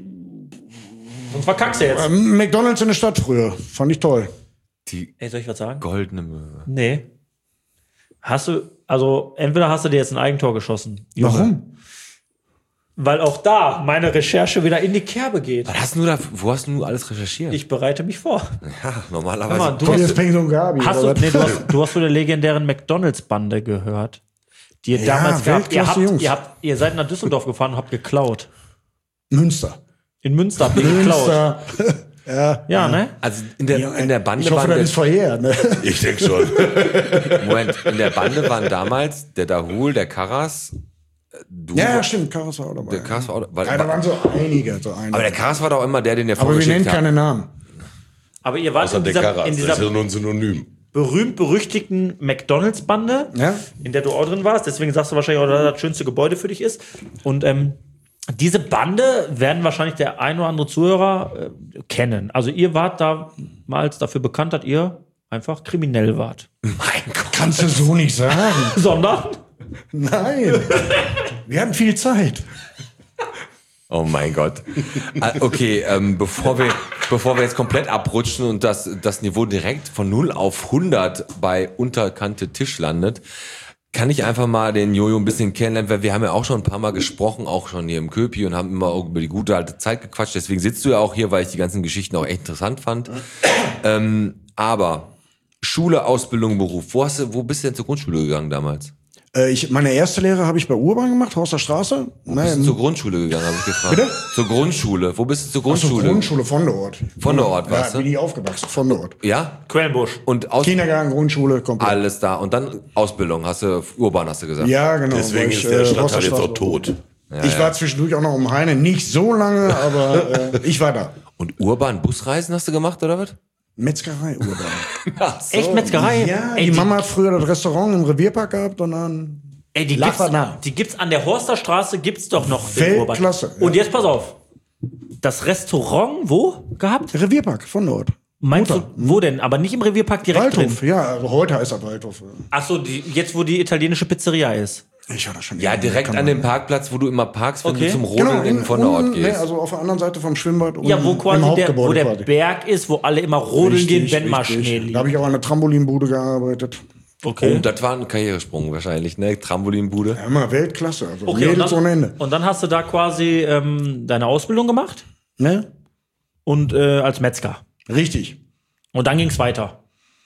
Sonst verkackst du jetzt. Ähm, McDonalds in der Stadt früher. Fand ich toll. Die Ey, soll ich was sagen? goldene Möwe. Nee. Hast du, also entweder hast du dir jetzt ein Eigentor geschossen. Junge. Warum? Weil auch da meine Recherche wieder in die Kerbe geht. Was hast du da, wo hast du alles recherchiert? Ich bereite mich vor. ja, normalerweise. Hör mal, du Kommt hast, jetzt Peng und Gabi. hast, oder du, nee, was? du, hast, du hast von der legendären McDonalds-Bande gehört, die ihr Ja, damals gab. Ihr, Weltklasse habt, Jungs. ihr, habt, ihr seid nach Düsseldorf gefahren und habt geklaut. Münster. In Münster habt ihr geklaut. Münster. ja. Ja, ne? Also in der, in der Bande Ich hoffe, waren das der, ist verjährt. Ne? Ich denke schon. Moment, in der Bande waren damals der Dahul, der Karas, du, Ja, ja, stimmt. Karas war auch dabei. der Karas war auch, weil, Ja, da waren so einige. So einige. aber der Karas war doch immer der, den der Aber wir nennen vorgeschickt hat. keine Namen. Aber ihr wart Außer in der dieser, Karas. in Das dieser ist ja nur ein Synonym. berühmt-berüchtigten McDonalds-Bande, Ja. in der du auch drin warst. Deswegen sagst du wahrscheinlich auch, dass das schönste Gebäude für dich ist. Und ähm, diese Bande werden wahrscheinlich der ein oder andere Zuhörer äh, kennen. Also ihr wart damals dafür bekannt, dass ihr einfach kriminell wart. Mein Gott. Kannst du so nicht sagen. Sondern? Nein. Wir hatten viel Zeit. Oh mein Gott. Ah, okay, ähm, bevor wir, bevor wir jetzt komplett abrutschen und das, das Niveau direkt von null auf hundert bei Unterkante Tisch landet, kann ich einfach mal den Jojo ein bisschen kennenlernen, weil wir haben ja auch schon ein paar Mal gesprochen, auch schon hier im Köpi und haben immer auch über die gute alte Zeit gequatscht. Deswegen sitzt du ja auch hier, weil ich die ganzen Geschichten auch echt interessant fand. Ähm, aber Schule, Ausbildung, Beruf. Wo hast du, wo bist du denn zur Grundschule gegangen damals? Äh, ich, meine erste Lehre habe ich bei Urban gemacht, Haus der Straße. Wo bist du zur Grundschule gegangen, habe ich gefragt. Bitte? Zur Grundschule. Wo bist du zur Zur Grundschule? Grundschule von der Ort. Von der Ort, Ja, warst bin du? ich aufgewachsen, von der Ort. Ja? Quellenbusch. Und aus Kindergarten, Grundschule, komplett. alles da. Und dann Ausbildung, hast du, urban hast du gesagt. Ja, genau. Deswegen weil ich, ist der äh, Stadtteil Haus der jetzt auch Straße- tot. Ich war zwischendurch auch noch um Heine, nicht so lange, aber äh, ich war da. Und urban Busreisen hast du gemacht, oder was? Metzgerei Urban. Ach so. Echt Metzgerei? Ja, Ey, die die, Mama hat früher das Restaurant im Revierpark gehabt und dann ey, die, Lach gibt's, nach. die gibt's an der Horster Straße, gibt's doch noch. in Urban. Weltklasse, ja. Und jetzt pass auf. Das Restaurant, wo gehabt? Revierpark von dort. Meinst Mutter. du, wo denn? Aber nicht im Revierpark direkt Waldhof, drin. ja, also heute heißt er Waldhof. Achso, jetzt wo die italienische Pizzeria ist. Ich war da schon. Ja, direkt kann an man- dem Parkplatz, wo du immer parkst, wenn Okay. du zum Rodeln Genau, in, von der Ort unten, gehst. ne, also auf der anderen Seite vom Schwimmbad. Ja, unten wo im quasi der, Hauptgebäude wo der quasi. Berg ist, wo alle immer rodeln Richtig, gehen, wenn mal richtig. Schnee Da liegt. habe ich auch an der Trampolinbude gearbeitet. Okay. Oh, das war ein Karrieresprung wahrscheinlich, ne? Trampolinbude. Ja, immer Weltklasse. Also Okay, und Mädels ohne dann, Ende. und dann hast du da quasi ähm, deine Ausbildung gemacht Ne? und äh, als Metzger. Richtig. Und dann ging's weiter.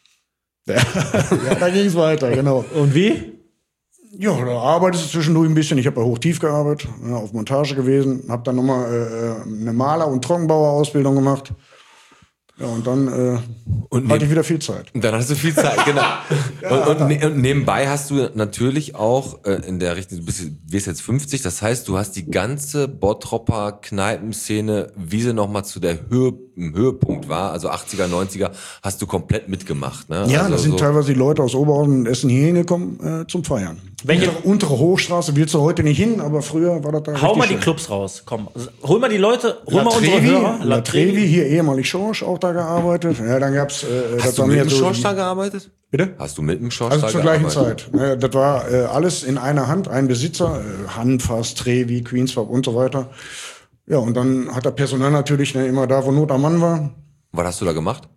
Ja, da ging es weiter, genau. Und wie? Ja, da arbeitest du zwischendurch ein bisschen. Ich habe bei Hochtief gearbeitet, ja, auf Montage gewesen. Habe dann nochmal äh, eine Maler- und Trockenbauerausbildung gemacht. Ja, und dann äh, Und hatte neb- ich wieder viel Zeit. Und dann hast du viel Zeit, genau. und, und, ne, und nebenbei hast du natürlich auch äh, in der Richtung, du bist, wirst jetzt fünfzig, das heißt, du hast die ganze Bottropper Kneipenszene, wie sie nochmal zu der Höhe, im Höhepunkt war, also achtziger, neunziger, hast du komplett mitgemacht. Ne? Ja, also da sind so, teilweise die Leute aus Oberhausen und Essen hier hingekommen äh, zum Feiern. Welche- Untere, untere Hochstraße willst du heute nicht hin, aber früher war das da Hau richtig mal die schön. Clubs raus. Komm, hol mal die Leute, hol La mal unsere Trevi, Hörer. La Trevi, hier ehemalig Schorsch, auch da gearbeitet. Ja, dann gab's äh, das Hast du war mit mehr dem so Schorsch die- da gearbeitet? Bitte? Hast du mit dem Schorsch Also da zur gleichen gearbeitet? Zeit. Ne, das war äh, alles in einer Hand, ein Besitzer, äh, Handfass, Trevi, Queenswap und so weiter. Ja, und dann hat der Personal natürlich ne, immer da, wo Not am Mann war. Was hast du da gemacht?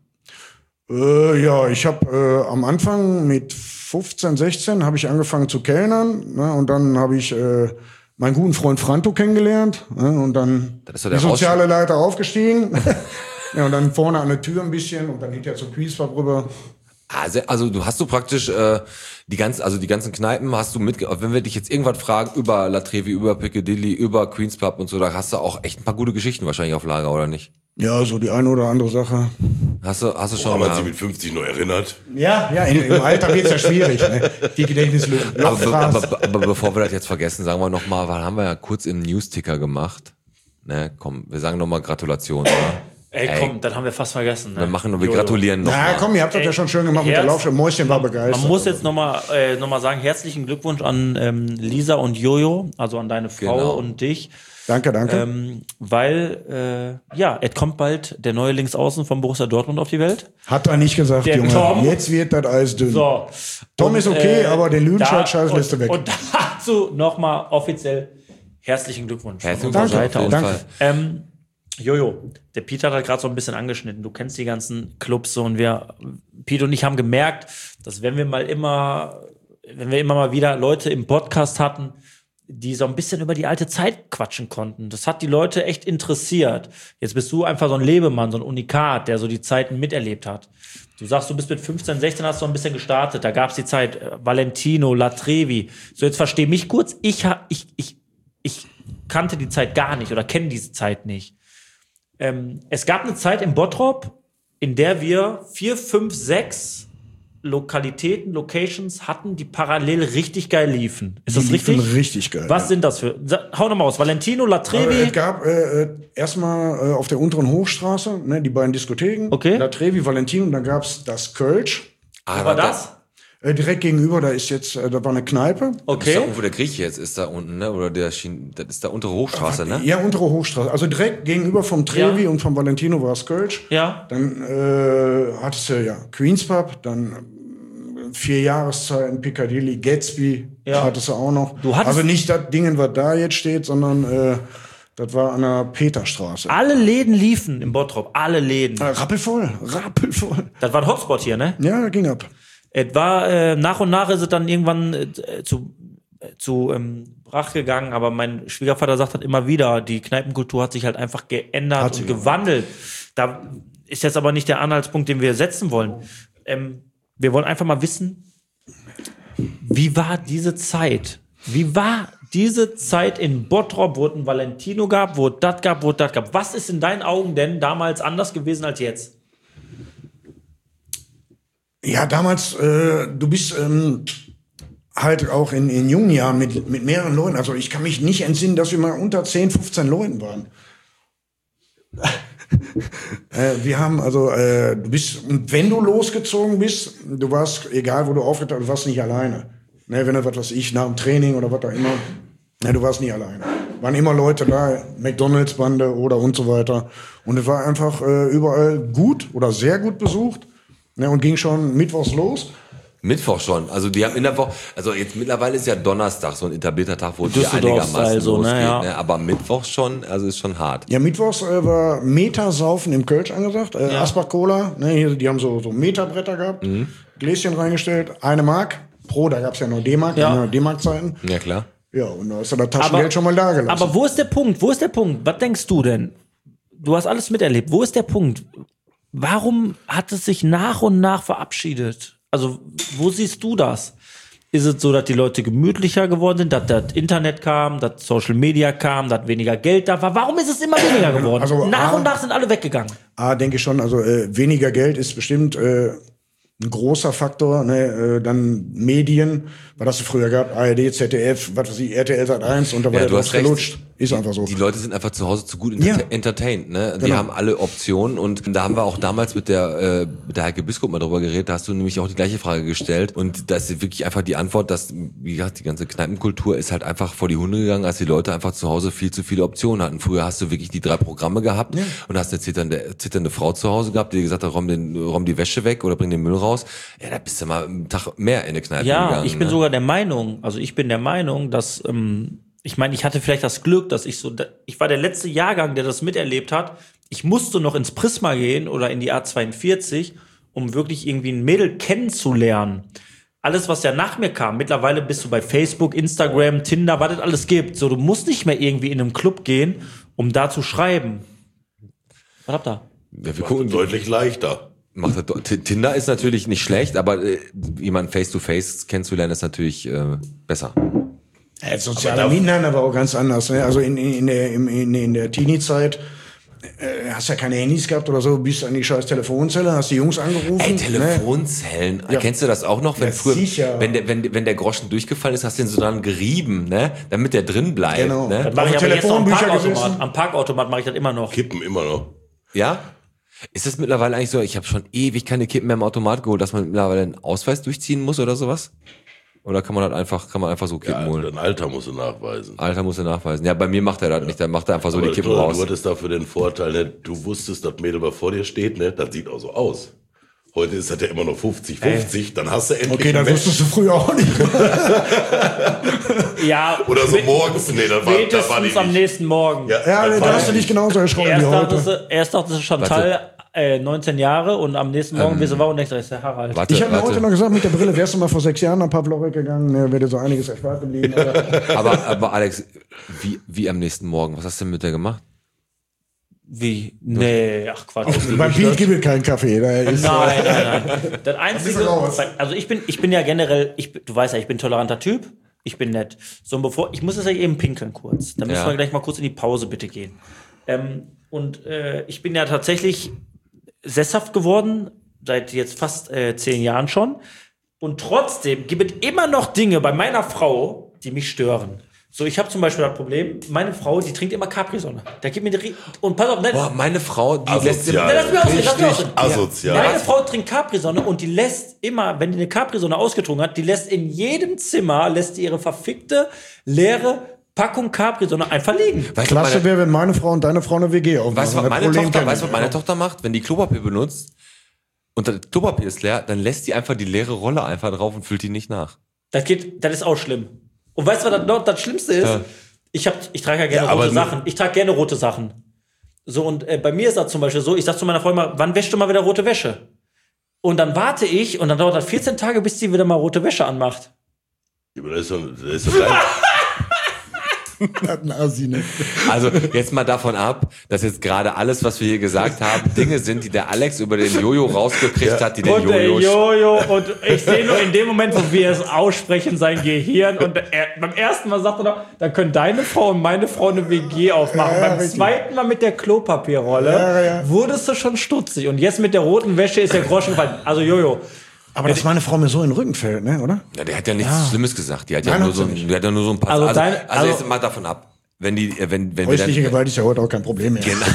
Äh, ja, ich habe äh, am Anfang mit fünfzehn, sechzehn habe ich angefangen zu kellnern. Ne, und dann habe ich äh, meinen guten Freund Franto kennengelernt. Ne, und dann Das ist doch die der soziale Leiter aufgestiegen. Ja, und dann vorne an der Tür ein bisschen und dann hinterher zur Queenswap rüber. Also, also du hast du praktisch äh, die ganzen, also die ganzen Kneipen hast du mit, wenn wir dich jetzt irgendwas fragen über La Trevi, über Piccadilly, über Queens Pub und so, da hast du auch echt ein paar gute Geschichten wahrscheinlich auf Lager, oder nicht? Ja, so die eine oder andere Sache. Hast du, hast du Schon schon haben wir mal. sie mit fünfzig noch erinnert. Ja, ja, in, im Alter wird's ja schwierig. Ne? Die Gedächtnislücken. Aber, be- aber, aber, aber bevor wir das jetzt vergessen, sagen wir nochmal, weil haben wir ja kurz im Newsticker gemacht. Ne, komm, wir sagen nochmal Gratulation, oder? Ey, Ey. komm, das haben wir fast vergessen. Ne? Wir machen, wir Jojo. gratulieren Na nochmal. komm, ihr habt das ja schon schön gemacht mit der Herz- Laufsche. Mäuschen war begeistert. Man muss jetzt nochmal äh, noch mal sagen, herzlichen Glückwunsch an ähm, Lisa und Jojo, also an deine Frau Genau. und dich. Danke, danke. Ähm, weil, äh, ja, es kommt bald der neue Linksaußen von Borussia Dortmund auf die Welt. Hat er nicht gesagt, Der Junge. Tom. Jetzt wird das Eis dünn. So. Tom Und, ist okay, äh, aber den Lüdenscheid scheiß und, Liste weg. Und dazu nochmal offiziell herzlichen Glückwunsch. Herzlichen von unserer Glückwunsch, auf Seite jeden aus. Fall. Ähm, Jojo, der Peter hat gerade so ein bisschen angeschnitten. Du kennst die ganzen Clubs so und wir, Peter und ich haben gemerkt, dass wenn wir mal immer, wenn wir immer mal wieder Leute im Podcast hatten, die so ein bisschen über die alte Zeit quatschen konnten. Das hat die Leute echt interessiert. Jetzt bist du einfach so ein Lebemann, so ein Unikat, der so die Zeiten miterlebt hat. Du sagst, du bist mit fünfzehn, sechzehn hast du ein bisschen gestartet. Da gab es die Zeit äh, Valentino, La Trevi. So, jetzt versteh mich kurz. Ich, ha, ich, ich, ich kannte die Zeit gar nicht oder kenne diese Zeit nicht. Ähm, es gab eine Zeit im Bottrop, in der wir vier, fünf, sechs Lokalitäten, Locations hatten, die parallel richtig geil liefen. Ist Die das liefen richtig? richtig geil. Was ja. sind das für? Sa- Hau nochmal aus. Valentino, La Aber Trevi. es gab äh, äh, erstmal äh, auf der unteren Hochstraße, ne, die beiden Diskotheken. Okay. La Trevi, Valentino, und dann gab's das Kölsch. Ah, Was war das? Äh, direkt gegenüber, da ist jetzt, äh, da war eine Kneipe. Ist da Okay. irgendwo der Grieche jetzt ist da unten, ne? Oder der Schien, das ist da untere Hochstraße, ne? Ja, untere Hochstraße. Also direkt gegenüber vom Trevi Ja. und vom Valentino war es Kölsch. Ja. Dann äh, hattest du ja Queens Pub, dann äh, vier Jahreszeiten, Piccadilly, Gatsby Ja. hattest du auch noch. Du hattest- also nicht das Ding, was da jetzt steht, sondern äh, das war an der Peterstraße. Alle Läden liefen im Bottrop. Alle Läden. Äh, rappelvoll, rappelvoll. Das war ein Hotspot hier, ne? Ja, ging ab. Es war, äh, nach und nach ist es dann irgendwann äh, zu, äh, zu ähm, Brach gegangen, aber mein Schwiegervater sagt halt immer wieder, die Kneipenkultur hat sich halt einfach geändert Hat und sie gewandelt. Da ist jetzt aber nicht der Anhaltspunkt, den wir setzen wollen. Ähm, wir wollen einfach mal wissen, wie war diese Zeit? Wie war diese Zeit in Bottrop, wo es ein Valentino gab, wo es das gab, wo es das gab? Was ist in deinen Augen denn damals anders gewesen als jetzt? Ja, damals, äh, du bist ähm, halt auch in, in jungen Jahren mit, mit mehreren Leuten. Also ich kann mich nicht entsinnen, dass wir mal unter zehn, fünfzehn Leuten waren. äh, wir haben also, äh, du bist, und wenn du losgezogen bist, du warst, egal wo du aufgetaucht, du warst nicht alleine. Ne, wenn du, was weiß ich, nach dem Training oder was auch immer, ne, du warst nicht alleine. Waren immer Leute da, McDonalds-Bande oder und so weiter. Und es war einfach äh, überall gut oder sehr gut besucht. Ne, und ging schon mittwochs los. Mittwoch schon. Also die haben in der Woche, also jetzt mittlerweile ist ja Donnerstag so ein etablierter Tag, wo es hier Düsseldorf-Style einigermaßen so, ne, losgeht. ja. Ne? Aber Mittwoch schon, also ist schon hart. Ja, mittwochs äh, war Metersaufen im Kölsch angesagt. Äh, Ja. Asbach Cola, ne, hier, die haben so, so Meterbretter gehabt. Gläschen reingestellt, eine Mark. Pro, da gab's ja noch D-Mark, Ja. ne, D-Mark-Zeiten. Ja, klar. Ja, und da ist ja das Taschengeld schon mal da gelassen. Aber wo ist der Punkt? Wo ist der Punkt? Was denkst du denn? Du hast alles miterlebt. Wo ist der Punkt? Warum hat es sich nach und nach verabschiedet? Also, wo siehst du das? Ist es so, dass die Leute gemütlicher geworden sind, dass das Internet kam, dass Social Media kam, dass weniger Geld da war? Warum ist es immer weniger geworden? Also, nach A- und nach sind alle weggegangen. Ah, denke ich schon. Also äh, weniger Geld ist bestimmt äh, ein großer Faktor. Ne? Äh, dann Medien, was hast du früher gehabt? A R D, Z D F, was weiß ich, R T L Sat eins und da war Ja, der du drauf hast recht. gelutscht. Ist einfach so. Die Leute sind einfach zu Hause zu gut enter Ja. entertained, ne? Die Genau. haben alle Optionen und da haben wir auch damals mit der äh, mit der Heike Biskup mal drüber geredet, da hast du nämlich auch die gleiche Frage gestellt und da ist wirklich einfach die Antwort, dass, wie gesagt, die ganze Kneipenkultur ist halt einfach vor die Hunde gegangen, als die Leute einfach zu Hause viel zu viele Optionen hatten. Früher hast du wirklich die drei Programme gehabt und hast eine zitternde, zitternde Frau zu Hause gehabt, die gesagt hat, räum, den, räum die Wäsche weg oder bring den Müll raus. Ja, da bist du mal einen Tag mehr in eine Kneipe Ja, gegangen. ich bin ne? sogar der Meinung, also ich bin der Meinung, dass, ähm, ich meine, ich hatte vielleicht das Glück, dass ich so, ich war der letzte Jahrgang, der das miterlebt hat. Ich musste noch ins Prisma gehen oder in die A zweiundvierzig, um wirklich irgendwie ein Mädel kennenzulernen. Alles, was ja nach mir kam, mittlerweile bist du bei Facebook, Instagram, Tinder, was es alles gibt. So, du musst nicht mehr irgendwie in einem Club gehen, um da zu schreiben. Was habt ihr? Ja, wir gucken, Deutlich leichter. Macht das, do- T- Tinder ist natürlich nicht schlecht, aber äh, jemanden face-to-face kennenzulernen ist natürlich äh, besser. Ja, soziale Medien aber auch ganz anders. Ne? Also in, in der, in, in, in der Teenie-Zeit äh, hast ja keine Handys gehabt oder so, bist an die scheiß Telefonzelle, hast die Jungs angerufen. Ey, ne? Telefonzellen. Ja. Kennst du das auch noch? Wenn Ja, früher, sicher. wenn der, wenn, wenn der Groschen durchgefallen ist, hast du den so dann gerieben, ne? Damit der drin bleibt. Genau. Ne? Das mache ich Auf aber jetzt noch am Telefonbücher Parkautomat. gesessen. Am Parkautomat mache ich das immer noch. Kippen immer noch. Ja? Ist das mittlerweile eigentlich so, ich habe schon ewig keine Kippen mehr im Automat geholt, dass man mittlerweile einen Ausweis durchziehen muss oder sowas? Oder kann man das einfach, kann man einfach so Kippen Ja, holen? dein Alter musst du nachweisen. Alter muss er nachweisen. Ja, bei mir macht er das nicht. Dann macht er einfach so Aber die Kippen du, raus. Du hattest dafür den Vorteil, ne? Du wusstest, das Mädel, was vor dir steht, ne? Das sieht auch so aus. Heute ist das ja immer noch fünfzig fünfzig, dann hast du endlich Okay, einen das Match. wusstest du früher auch nicht. Ja, Oder so morgens, nee, das war, das war die spätestens am nicht. nächsten Morgen. Ja, das da war hast du die dich genauso erschrocken wie Erst dachte, heute. sie, erst dachte sie Chantal, äh, neunzehn Jahre und am nächsten Morgen, wie sie war, und denkst, das ist der Harald. Warte, Ich habe mir warte. heute noch gesagt, mit der Brille wärst du mal vor sechs Jahren nach Pavlorek gegangen, ne, wäre dir so einiges erspart geblieben. Aber aber, aber Alex, wie, wie am nächsten Morgen? Was hast du denn mit der gemacht? Wie? Nee, ach Quatsch. beim Piet gibt es keinen Kaffee. Da ist, Nein, nein, nein. Das Einzige, bist du raus. also ich bin, ich bin ja generell, ich, du weißt ja, ich bin ein toleranter Typ, ich bin nett. So, und bevor, ich muss jetzt ja eben pinkeln kurz. Dann müssen Ja. wir gleich mal kurz in die Pause bitte gehen. Ähm, und äh, ich bin ja tatsächlich sesshaft geworden, seit jetzt fast äh, zehn Jahren schon. Und trotzdem gibt es immer noch Dinge bei meiner Frau, die mich stören. So, ich habe zum Beispiel das Problem, meine Frau, die trinkt immer Capri-Sonne. Da gibt mir die Rie- und pass auf, ne, Boah, meine Frau, die lässt Asozial. Nein, lass mich ausreden, lass mich Richtig ausreden. asozial. Meine Frau trinkt Capri-Sonne und die lässt immer, wenn die eine Capri-Sonne ausgetrunken hat, die lässt in jedem Zimmer, lässt die ihre verfickte, leere Packung Capri-Sonne einfach liegen. Weißt du, Klasse meine, wäre, wenn meine Frau und deine Frau eine W G aufmachen. weißt du, was Das meine Problem Tochter, kenn weißt du, ich. was meine Tochter macht? Wenn die Klopapier benutzt und das Klopapier ist leer, dann lässt die einfach die leere Rolle einfach drauf und füllt die nicht nach. Das geht, das ist auch schlimm. Und weißt du, was das, noch das Schlimmste ist? Ja. Ich, hab, ich trage ja gerne Ja, aber rote nur- Sachen. Ich trage gerne rote Sachen. So, und äh, bei mir ist das zum Beispiel so, ich sag zu meiner Frau immer, wann wäschst du mal wieder rote Wäsche? Und dann warte ich und dann dauert das vierzehn Tage, bis sie wieder mal rote Wäsche anmacht. Das ist so, das ist so dein, Das ist ein Assi, ne? Also jetzt mal davon ab, dass jetzt gerade alles, was wir hier gesagt haben, Dinge sind, die der Alex über den Jojo rausgekriegt hat, die den Und der Jojo... Jojo, und ich sehe nur in dem Moment, wo wir es aussprechen, sein Gehirn. Und er, beim ersten Mal sagt er noch, da können deine Frau und meine Frau eine W G aufmachen. Ja, ja, beim richtig. zweiten Mal mit der Klopapierrolle Ja, ja. wurdest du schon stutzig. Und jetzt mit der roten Wäsche ist der Groschen gefallen. Also Jojo, Aber dass meine Frau mir so in den Rücken fällt, ne, oder? Ja, der hat ja nichts Schlimmes gesagt. Die hat ja Nein, nur hat so, sie nicht. die hat ja nur so ein paar... Also Also, also, dein- also- jetzt mal davon ab. Wenn die, äh, wenn, wenn wir Häusliche dann, Gewalt ist ja heute auch kein Problem mehr. Genau.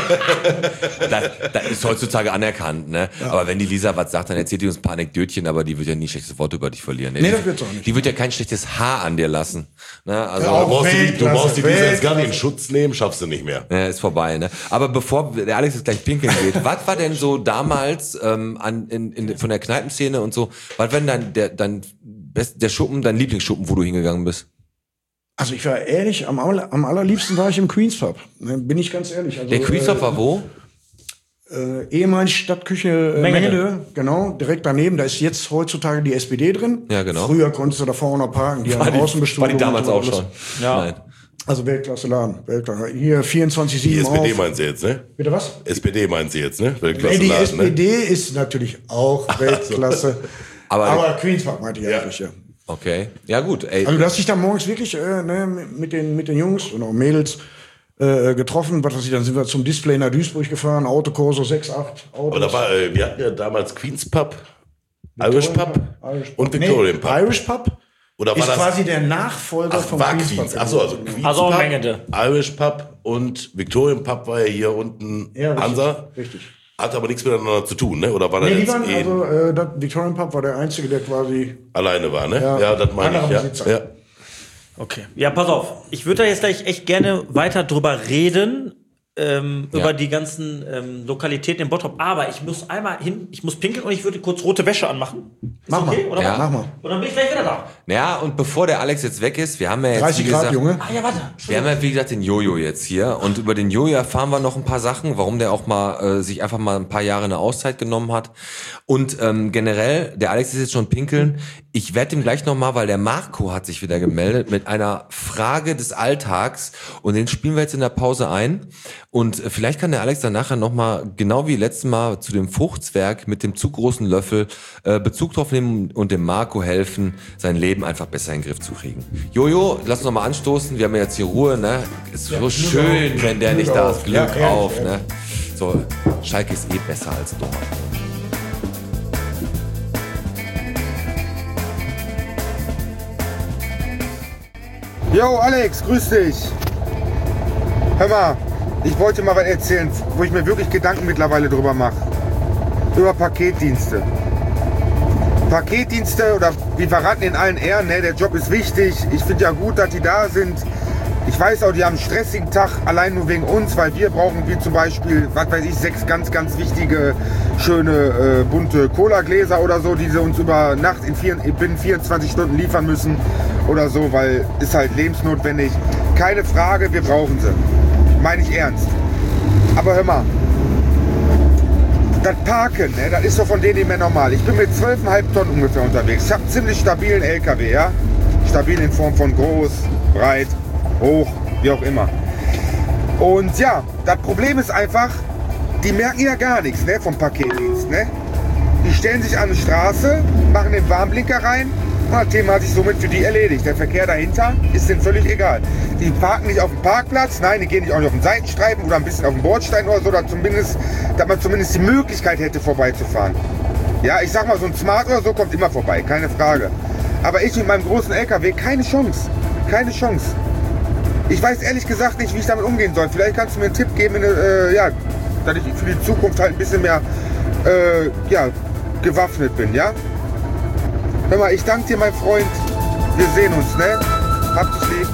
das, das ist heutzutage anerkannt, ne? Aber wenn die Lisa was sagt, dann erzählt die uns ein paar Anekdötchen, aber die wird ja nie schlechtes Wort über dich verlieren. Ne? Nee, Die- das wird's auch nicht. Die wird ja kein schlechtes Haar an dir lassen. Ne? Also, Ja, auch. du brauchst die, du Weltklasse, brauchst die Lisa jetzt gar nicht in Weltklasse. Schutz nehmen, schaffst du nicht mehr. Ja, ist vorbei, ne? Aber bevor der Alex jetzt gleich pinkeln geht, was war denn so damals ähm, an, in, in, von der Kneipenszene und so, was war denn dein, der, dein best, der Schuppen, dein Lieblingsschuppen, wo du hingegangen bist? Also ich war ehrlich, am, aller- am allerliebsten war ich im Queens Pub. Ne, bin ich ganz ehrlich. Also, Der Queens Pub war wo? Äh, ehemalige Stadtküche äh, Mengede. Mengede, genau, direkt daneben. Da ist jetzt heutzutage die S P D drin. Ja, genau. Früher konntest du da vorne noch parken. Die War haben die, Außenbestuhlung. war die damals und auch alles. schon? Ja. Nein. Also Weltklasse Laden. Weltklasse. Hier vierundzwanzig Die sieben S P D auf. meint sie jetzt, ne? Bitte was? S P D meint sie jetzt, ne? Nee, Weltklasse die Laden, S P D ist natürlich auch Weltklasse. Aber- Aber, Queens Pub meinte ich Ja. eigentlich, ja. Okay. Ja, gut, ey. Also, dass ich dann morgens wirklich äh, ne, mit, den, mit den Jungs und auch Mädels äh, getroffen, was weiß ich, dann sind wir zum Display nach Duisburg gefahren, Autokorso sechs, acht Autos. Aber da war, äh, wir hatten ja damals Queens Pub, Irish Pub Irish und Nee, Victorian Pub. Irish Pub Oder war ist das- quasi der Nachfolger Ach, vom war Queens Queens. Pub. Achso, also Queens Also auch Pub, Mengede. Irish Pub und Victorian Pub war ja hier unten Ja, richtig, Hansa. richtig. Hatte aber nichts miteinander zu tun, ne? Oder war das Nee, die jetzt waren, eh also, äh, das Victorian Pub war der einzige, der quasi. alleine war, ne? Ja. Ja, das meine ich, Anderer ja. Besitzer. ja. Okay. Ja, pass auf. Ich würde da jetzt gleich echt gerne weiter drüber reden, ähm, Ja. über die ganzen ähm, Lokalitäten in Bottrop. Aber ich muss einmal hin, ich muss pinkeln und ich würde kurz rote Wäsche anmachen. Ist Mach okay, mal. oder? Ja. Mach mal. Und dann bin ich gleich wieder da. Ja, und bevor der Alex jetzt weg ist, wir haben ja jetzt, dreißig wie Grad, gesagt, Junge. Ah ja, warte. wir haben ja, wie gesagt, den Jojo jetzt hier. Und über den Jojo erfahren wir noch ein paar Sachen, warum der auch mal äh, sich einfach mal ein paar Jahre eine Auszeit genommen hat. Und ähm, generell, der Alex ist jetzt schon pinkeln. Ich werde ihm gleich nochmal, weil der Marco hat sich wieder gemeldet mit einer Frage des Alltags. Und den spielen wir jetzt in der Pause ein. Und äh, vielleicht kann der Alex dann nachher nochmal, genau wie letztes Mal, zu dem Fruchtzwerg mit dem zu großen Löffel äh, Bezug drauf nehmen und dem Marco helfen, sein Leben einfach besser in den Griff zu kriegen. Jojo, lass uns nochmal anstoßen. Wir haben ja jetzt hier Ruhe, ne? Ist so schön, wenn der Glück nicht da auf. ist. Glück Ja, ehrlich, auf, ehrlich. ne? So, Schalke ist eh besser als Dortmund. Yo, Alex, grüß dich. Hör mal, ich wollte mal was erzählen, wo ich mir wirklich Gedanken mittlerweile drüber mache. Über Paketdienste. Paketdienste oder Lieferanten in allen Ehren, ne, der Job ist wichtig. Ich finde ja gut, dass die da sind. Ich weiß auch, die haben einen stressigen Tag, allein nur wegen uns, weil wir brauchen, wie zum Beispiel, was weiß ich, sechs ganz, ganz wichtige, schöne, äh, bunte Cola-Gläser oder so, die sie uns über Nacht in vier, binnen vierundzwanzig Stunden liefern müssen oder so, weil ist halt lebensnotwendig. Keine Frage, wir brauchen sie. Meine ich ernst. Aber hör mal, das Parken, ne, das ist doch von denen nicht mehr normal. Ich bin mit zwölf Komma fünf Tonnen ungefähr unterwegs. Ich habe einen ziemlich stabilen L K W, ja? Stabil in Form von groß, breit, hoch, wie auch immer. Und ja, das Problem ist einfach, die merken ja gar nichts, ne, vom Paketdienst, ne? Die stellen sich an die Straße, machen den Warnblinker rein, das Thema hat sich somit für die erledigt. Der Verkehr dahinter ist denen völlig egal. Die parken nicht auf dem Parkplatz, nein, die gehen nicht auch nicht auf den Seitenstreifen oder ein bisschen auf den Bordstein oder so, dass, zumindest, dass man zumindest die Möglichkeit hätte, vorbeizufahren. Ja, ich sag mal, so ein Smart oder so kommt immer vorbei, keine Frage. Aber ich mit meinem großen L K W, keine Chance, keine Chance. Ich weiß ehrlich gesagt nicht, wie ich damit umgehen soll. Vielleicht kannst du mir einen Tipp geben, in, äh, ja, dass ich für die Zukunft halt ein bisschen mehr äh, ja, gewaffnet bin, ja? Hör mal, ich danke dir, mein Freund. Wir sehen uns, ne? Habt es lieb.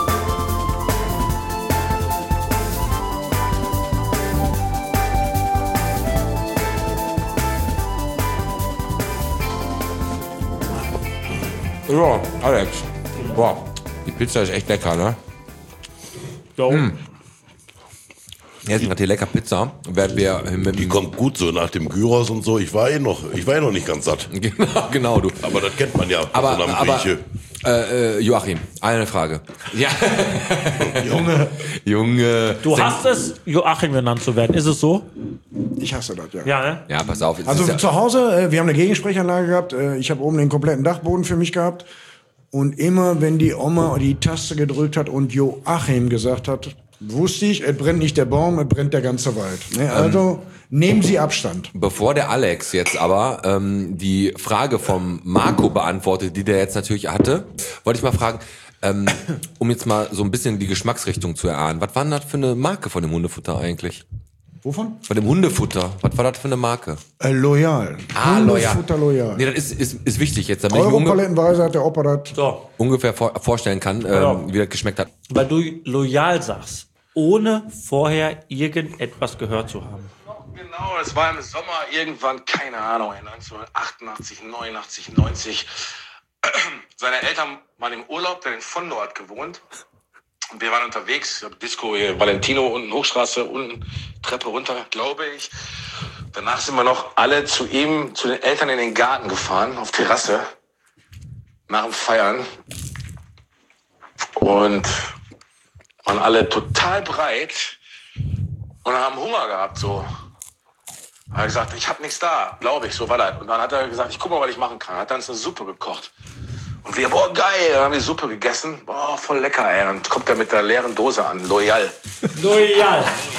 Ja, Alex. Boah, die Pizza ist echt lecker, ne? Jo. Mm. Ja, sie hat hier lecker Pizza. Werden wir mit Die kommt gut so nach dem Gyros und so. Ich war eh noch, ich war eh noch nicht ganz satt. Genau, genau, du. Aber das kennt man ja Aber, von einem aber Grieche. äh, äh, Joachim, eine Frage. Ja. Junge. Junge. Du hast es, Joachim genannt zu werden. Ist es so? Ich hasse das, ja. Ja, ne? Ja, pass auf. es Also ist ja, zu Hause, äh, wir haben eine Gegensprechanlage gehabt. Äh, ich habe oben den kompletten Dachboden für mich gehabt. Und immer, wenn die Oma die Taste gedrückt hat und Joachim gesagt hat, wusste ich, es brennt nicht der Baum, es brennt der ganze Wald. Ne? Also nehmen Sie Abstand. Bevor der Alex jetzt aber ähm, die Frage vom Marco beantwortet, die der jetzt natürlich hatte, wollte ich mal fragen, ähm, um jetzt mal so ein bisschen die Geschmacksrichtung zu erahnen. Was war denn das für eine Marke von dem Hundefutter eigentlich? Wovon? Von dem Hundefutter. Was war das für eine Marke? Äh, loyal. Ah, loyal. Hundefutter loyal. Nee, das ist, ist, ist wichtig jetzt, damit ich mir unge Europalettenweise hat der Opa das. So, ungefähr vor vorstellen kann, ähm, Genau. wie das geschmeckt hat. weil du loyal sagst, ohne vorher irgendetwas gehört zu haben. Genau, es war im Sommer irgendwann, keine Ahnung, neunzehnhundertachtundachtzig, neunundachtzig, neunzig. Seine Eltern waren im Urlaub, der in Fondo hat gewohnt. Und wir waren unterwegs, Disco hier, Valentino, unten Hochstraße, unten Treppe runter, glaube ich. Danach sind wir noch alle zu ihm, zu den Eltern in den Garten gefahren, auf Terrasse, nach dem Feiern. Und waren alle total breit und haben Hunger gehabt, so. Er hat gesagt, ich hab nichts da, glaube ich, so war das. Und dann hat er gesagt, ich guck mal, was ich machen kann. Hat dann eine Suppe gekocht. Und wir, boah, geil, dann haben wir die Suppe gegessen. Boah, voll lecker, ey. Dann kommt er mit der leeren Dose an, loyal. Loyal.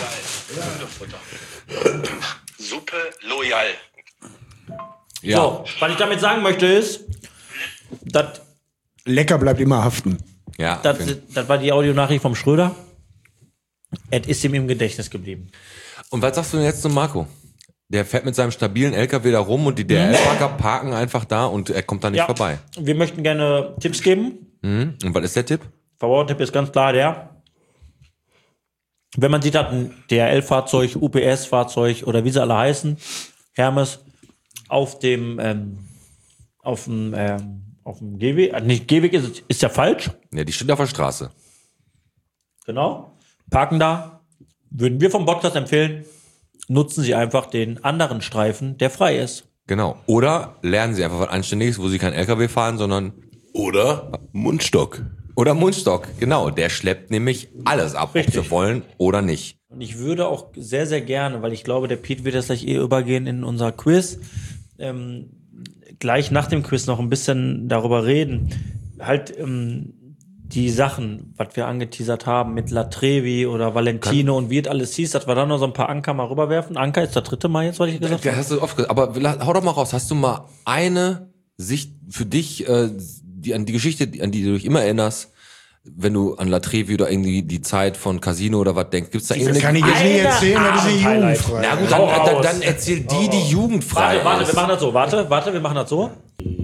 Suppe loyal. Ja. So, was ich damit sagen möchte ist, dass Lecker bleibt immer haften. Ja. das, find- das war die Audionachricht vom Schröder. Es ist ihm im Gedächtnis geblieben. Und was sagst du denn jetzt zum Marco? Der fährt mit seinem stabilen L K W da rum und die D H L-Packer parken einfach da und er kommt da nicht Ja, vorbei. wir möchten gerne Tipps geben. Mhm. Und was ist der Tipp? Verbrauchertipp ist ganz klar der, wenn man sieht, hat ein D H L-Fahrzeug, U P S-Fahrzeug oder wie sie alle heißen, Hermes, auf dem, ähm, auf dem, ähm, auf dem Gehweg, äh, nicht Gehweg ist, ist ja falsch, Ja, die steht auf der Straße. genau, parken da, würden wir vom Podcast empfehlen, nutzen Sie einfach den anderen Streifen, der frei ist. Genau. Oder lernen sie einfach was Anständiges, wo sie kein L K W fahren, sondern Oder Mundstock. oder Mundstock. Genau, der schleppt nämlich alles ab, Richtig. ob sie wollen oder nicht. Und ich würde auch sehr, sehr gerne, weil ich glaube, der Pete wird jetzt gleich eh übergehen in unser Quiz, ähm, gleich nach dem Quiz noch ein bisschen darüber reden. Halt ähm, die Sachen, was wir angeteasert haben mit La Trevi oder Valentino und wie es alles hieß, dass wir da noch so ein paar Anker mal rüberwerfen. Anker ist der dritte Mal jetzt, was ich gesagt Ja, habe. hast du oft gesagt. Aber la- hau doch mal raus. Hast du mal eine Sicht für dich, äh, die an die Geschichte, die- an die du dich immer erinnerst, wenn du an La Trevi oder irgendwie die Zeit von Casino oder was denkst? Gibt's da Das irgendeine? kann ich jetzt nicht Eine erzählen, das ist eine Abend-Highlight. jugendfrei. Na gut, Hau dann, dann, raus. dann erzähl die, die jugendfrei Warte, warte, ist. wir machen das so. Warte, warte, wir machen das so.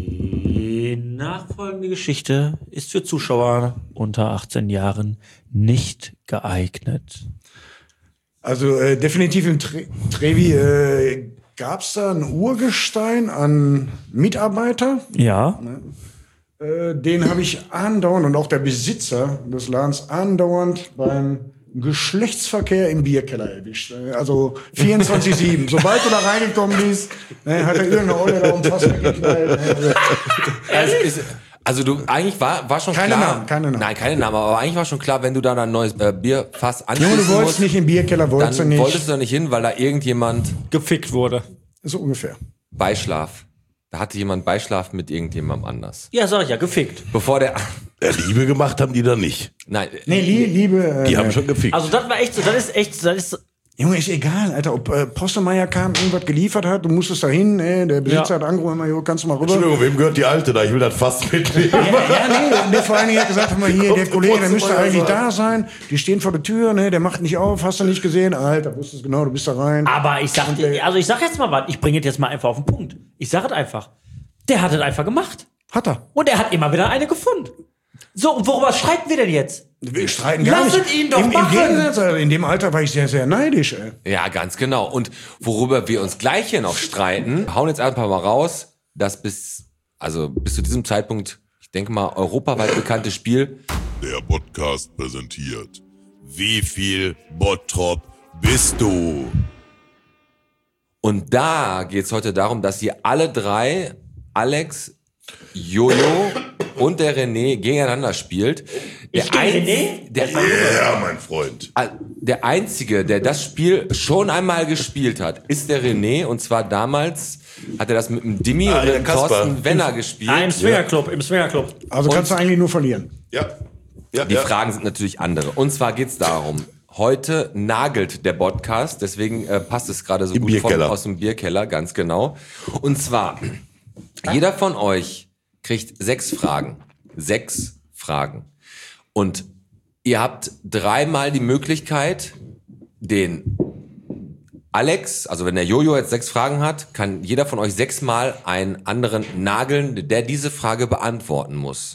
Die nachfolgende Geschichte ist für Zuschauer unter achtzehn Jahren nicht geeignet. Also äh, definitiv im Tre Trevi äh, gab es da ein Urgestein an Mitarbeiter. Ja. Äh, den habe ich andauernd und auch der Besitzer des Ladens andauernd beim Geschlechtsverkehr im Bierkeller erwischt. Also vierundzwanzig sieben. Sobald du da reingekommen bist, ne, hat er irgendeine Olle da um Fass weggeknallt. Also, ist, also du, eigentlich war, war schon Keine klar. Namen, keine Namen. Nein, keine Namen, aber eigentlich war schon klar, wenn du da ein neues äh, Bierfass anschließen Junge, du wolltest musst, nicht im Bierkeller, wolltest du dann nicht. wolltest du da nicht hin, weil da irgendjemand Gefickt wurde. So ungefähr. Beischlaf. Da hatte jemand Beischlaf mit irgendjemandem anders. Ja, sag ich ja, gefickt. Bevor der, Ja, Liebe gemacht haben die da nicht. nein, Nee, lie Liebe. Äh, Die haben schon gefickt. Also das war echt so, das ist echt, das ist, Junge, ist egal, Alter, ob äh, Postelmeier kam, irgendwas geliefert hat, du musstest da hin, äh, der Besitzer Ja. hat angerufen, immer, jo, kannst du mal rüber. Entschuldigung, wem gehört die Alte da? Ich will das fast mitnehmen. Ja, ja, nee, der vor allen Dingen hat gesagt, hör mal hier, der Kollege, der müsste Postelmeier eigentlich sagen. da sein, die stehen vor der Tür, ne, der macht nicht auf, hast du nicht gesehen, Alter, wusstest genau, du bist da rein. aber ich sag dir, also ich sag jetzt mal was, ich bringe es jetzt mal einfach auf den Punkt. Ich sag es einfach. Der hat es einfach gemacht. Hat er. Und er hat immer wieder eine gefunden. So, und worüber streiten wir denn jetzt? Wir streiten gar Lasset nicht. ihn doch Im, Im machen. Gegensatz, also in dem Alter war ich sehr, sehr neidisch, ey. ja, ganz genau. Und worüber wir uns gleich hier noch streiten, hauen jetzt einfach mal raus, dass bis, also bis zu diesem Zeitpunkt, ich denke mal, europaweit bekanntes Spiel, Der Podcast präsentiert. Wie viel Bottrop bist du? und da geht's heute darum, dass ihr alle drei, Alex, Jojo und der René, gegeneinander spielt. Der Ich gegen ein- René? Der, Ja, mein Freund. der Einzige, der das Spiel schon einmal gespielt hat, ist der René. Und zwar damals hat er das mit dem Dimi Ah, und der mit dem Kasper. Thorsten Wenner gespielt. Ah, im Swingerclub, im Swingerclub. Also kannst du eigentlich nur verlieren. Ja. ja Die ja. Fragen sind natürlich andere. Und zwar geht's darum, heute nagelt der Podcast, deswegen äh, passt es gerade so Im gut von, Bierkeller. aus dem Bierkeller, ganz genau. Und zwar, jeder von euch kriegt sechs Fragen. Sechs Fragen. Und ihr habt dreimal die Möglichkeit, den Alex, also wenn der Jojo jetzt sechs Fragen hat, kann jeder von euch sechsmal einen anderen nageln, der diese Frage beantworten muss.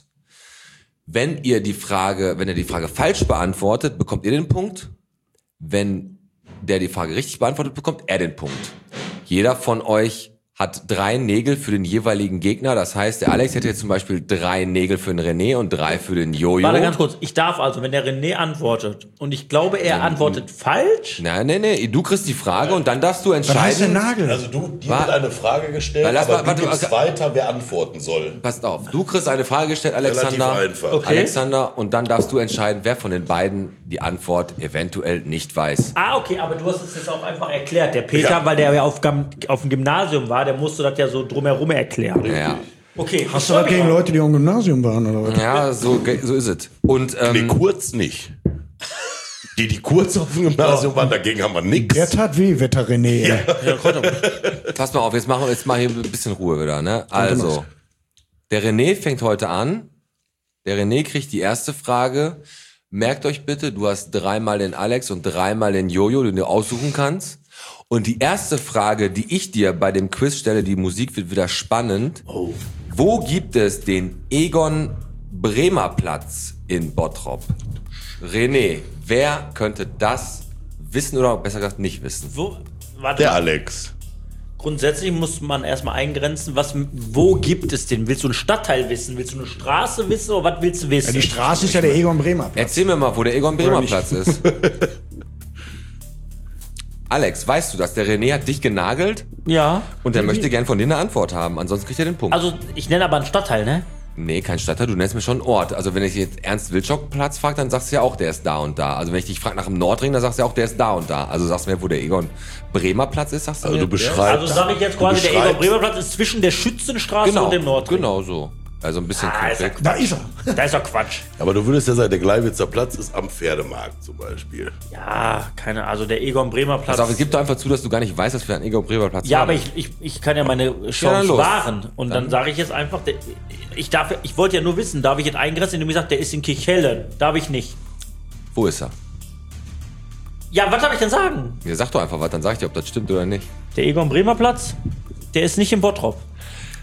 Wenn ihr die Frage, wenn ihr die Frage falsch beantwortet, bekommt ihr den Punkt. Wenn der die Frage richtig beantwortet, bekommt er den Punkt. Jeder von euch hat drei Nägel für den jeweiligen Gegner. Das heißt, der Alex hätte jetzt zum Beispiel drei Nägel für den René und drei für den Jojo. Warte ganz kurz, ich darf also, wenn der René antwortet und ich glaube, er antwortet falsch, Nein, nein, nein. Du kriegst die Frage und dann darfst du Was heißt der entscheiden. Nagel? Also du, dir Wa- wird eine Frage gestellt, Weil lass aber mal- warte, du gibst okay. weiter, wer antworten soll. Passt auf. Du kriegst eine Frage gestellt, Alexander. Relativ einfach. Okay. Alexander. Und dann darfst du entscheiden, wer von den beiden die Antwort eventuell nicht weiß. ah, okay, aber du hast es jetzt auch einfach erklärt. Der Peter, Ja. weil der ja auf, Gam- auf dem Gymnasium war, der musste das ja so drumherum erklären. Ja. Okay, Hast du was gegen Leute, die am Gymnasium waren, oder was? Ja, so, ge- so ist es. Und, Nee, ähm, kurz nicht. Die, die kurz auf dem Gymnasium waren, dagegen haben wir nix. Der tat weh, Wetter René. ey. pass mal auf, jetzt machen wir jetzt mal hier ein bisschen Ruhe wieder, ne? Also, der René fängt heute an. Der René kriegt die erste Frage. Merkt euch bitte, du hast dreimal den Alex und dreimal den Jojo, den du aussuchen kannst. Und die erste Frage, die ich dir bei dem Quiz stelle, die Musik wird wieder spannend. Wo gibt es den Egon Bremer Platz in Bottrop? René, wer könnte das wissen oder besser gesagt nicht wissen? Wo, warte Der mal. Alex. Grundsätzlich muss man erstmal eingrenzen, was, wo gibt es den? Willst du einen Stadtteil wissen? Willst du eine Straße wissen oder was willst du wissen? Ja, die Straße ist ja der Egon Bremer Platz. Erzähl mir mal, wo der Egon Bremer nicht? Platz ist. Alex, weißt du das? Der René hat dich genagelt ja. und er möchte gern von dir eine Antwort haben. Ansonsten kriegt er den Punkt. Also, ich nenne aber einen Stadtteil, ne? nee, kein Stadtteil, du nennst mir schon einen Ort. Also wenn ich jetzt Ernst Wilczok Platz frage, dann sagst du ja auch, der ist da und da. Also wenn ich dich frage nach dem Nordring, dann sagst du ja auch, der ist da und da. Also sagst du mir, wo der Egon Bremer Platz ist, sagst du Also mir? du beschreibst. Also sage ich jetzt du quasi, der Egon beschreibst- Bremer Platz ist zwischen der Schützenstraße genau, und dem Nordring. genau so. Also ein bisschen Ah, ist ja konkret. Da ist er. Da ist doch Quatsch. Aber du würdest ja sagen, der Gleiwitzer Platz ist am Pferdemarkt zum Beispiel. Ja, keine, also der Egon Bremer Platz. Pass auf, es gibt doch einfach zu, dass du gar nicht weißt, dass wir einen Egon Bremer Platz ja, haben. aber ich, ich, ich kann ja meine Ja, Chance dann los. wahren. Und dann, Dann- sage ich jetzt einfach, der, ich darf, ich wollte ja nur wissen, darf ich jetzt eingrenzen, indem ich sage, der ist in Kirchhellen. Darf ich nicht. Wo ist er? Ja, was darf ich denn sagen? Ja, sag doch einfach was, dann sag ich dir, ob das stimmt oder nicht. Der Egon Bremer Platz, der ist nicht in Bottrop.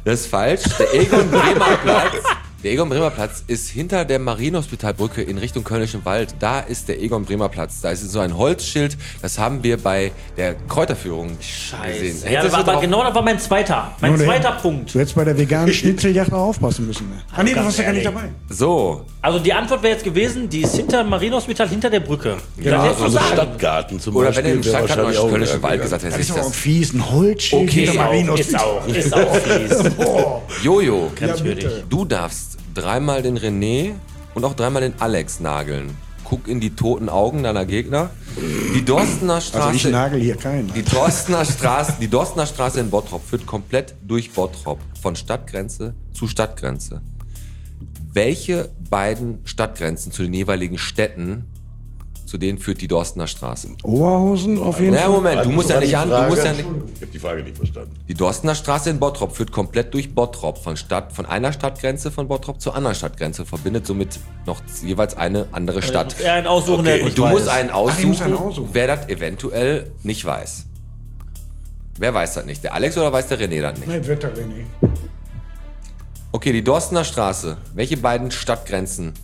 Das ist falsch. Der Egon Bremer Platz. Der Egon Bremer Platz ist hinter der Marienhospitalbrücke in Richtung Kölnischen Wald. Da ist der Egon Bremer Platz. Da ist so ein Holzschild. Das haben wir bei der Kräuterführung Scheiße. gesehen. Ja, das war, aber genau das war mein zweiter. Mein Nur zweiter der- Punkt. Du hättest bei der veganen Schnitzeljagd noch aufpassen müssen. Ne? Ah nee, du ganz warst ja gar nicht ehrlich. dabei. So. Also die Antwort wäre jetzt gewesen, die ist hinter dem Marienhospital, hinter der Brücke. Ja, Das hättest du Also sagen. Stadtgarten zum Oder Beispiel. wenn er im wäre Stadtgarten wahrscheinlich oder auch Kölnischen gegangen. Wald gesagt hätte, Das ist ist aber das. fies, ein Holzschild Okay, hinter ist auch- Marienhospital. Ist auch, ist auch fies. Boah. Jojo, Grenzwürdig. du darfst dreimal den René und auch dreimal den Alex nageln. Guck in die toten Augen deiner Gegner. Die Dorstener Straße. Also ich nagel hier keinen. Die Dorstener Straße, die Dorstener Straße in Bottrop führt komplett durch Bottrop, von Stadtgrenze zu Stadtgrenze. Welche beiden Stadtgrenzen zu den jeweiligen Städten, zu denen führt die Dorstener Straße? Oberhausen auf jeden Na, Fall. Moment, du musst ja nicht an, du musst ja nicht. Ich habe die Frage nicht verstanden. Die Dorstener Straße in Bottrop führt komplett durch Bottrop, von Stadt, von einer Stadtgrenze von Bottrop zur anderen Stadtgrenze, verbindet somit noch jeweils eine andere Stadt. Er einen aussuchen, der Und nicht du weiß. musst einen ich muss aussuchen, einen aussuchen. wer das eventuell nicht weiß. Wer weiß das nicht? Der Alex oder weiß der René das nicht? Nee, Wetter, René. Okay, die Dorstener Straße. Welche beiden Stadtgrenzen?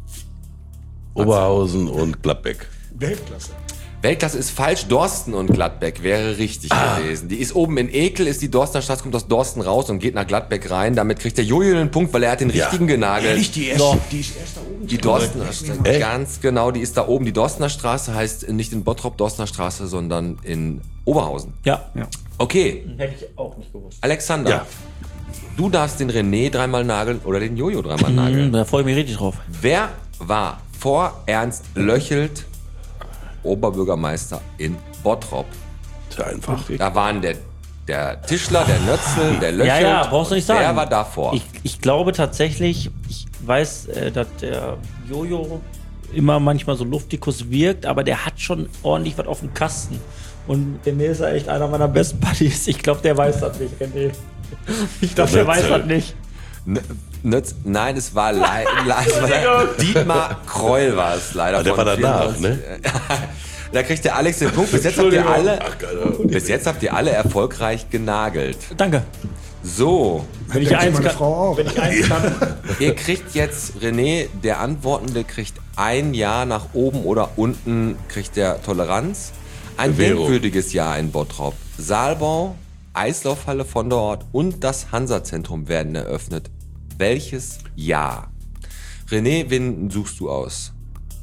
Oberhausen und Gladbeck. Weltklasse. Weltklasse ist falsch. Dorsten und Gladbeck wäre richtig gewesen. Die ist oben in Ekel, ist die Dorstener Straße, kommt aus Dorsten raus und geht nach Gladbeck rein. Damit kriegt der Jojo den Punkt, weil er hat den Ja. richtigen genagelt. Nicht die erste, die ist erst da oben. Die Dorstener Straße, ganz genau, die ist da oben. Die Dorstener Straße heißt nicht in Bottrop Dorstener Straße, sondern in Oberhausen. Ja. Okay, Hätte ich auch nicht gewusst. Alexander, Ja. du darfst den René dreimal nageln oder den Jojo dreimal nageln. Mhm, da freue ich mich richtig drauf. Wer war vor Ernst Löchelt Oberbürgermeister in Bottrop? Sehr einfach. Da waren der, der Tischler, der Nötzel, der Löchelt. Ja, ja, brauchst du nicht sagen. Wer war davor? Ich, ich glaube tatsächlich, ich weiß, äh, dass der Jojo immer manchmal so luftikus wirkt, aber der hat schon ordentlich was auf dem Kasten. Und René ist ja echt einer meiner besten Buddies. Ich glaube, der weiß das nicht, René. Ich glaube, der weiß das nicht. N- Nötz, nein, es war, lei- le- es war le- Dietmar Kreul war es leider. Ah, der von war danach, vierundneunzig. Da kriegt der Alex den Punkt. Bis jetzt habt ihr alle, Ach, geil. bis jetzt habt ihr alle erfolgreich genagelt. Danke. So, Wenn ich Denkt eins meine kann, Frau auch. wenn ich eins kann. ihr kriegt jetzt, René, der Antwortende kriegt ein Jahr nach oben oder unten, kriegt der Toleranz. Ein Bewährung. denkwürdiges Jahr in Bottrop. Saalbau, Eislaufhalle von dort und das Hansa-Zentrum werden eröffnet. Welches Jahr? René, wen suchst du aus?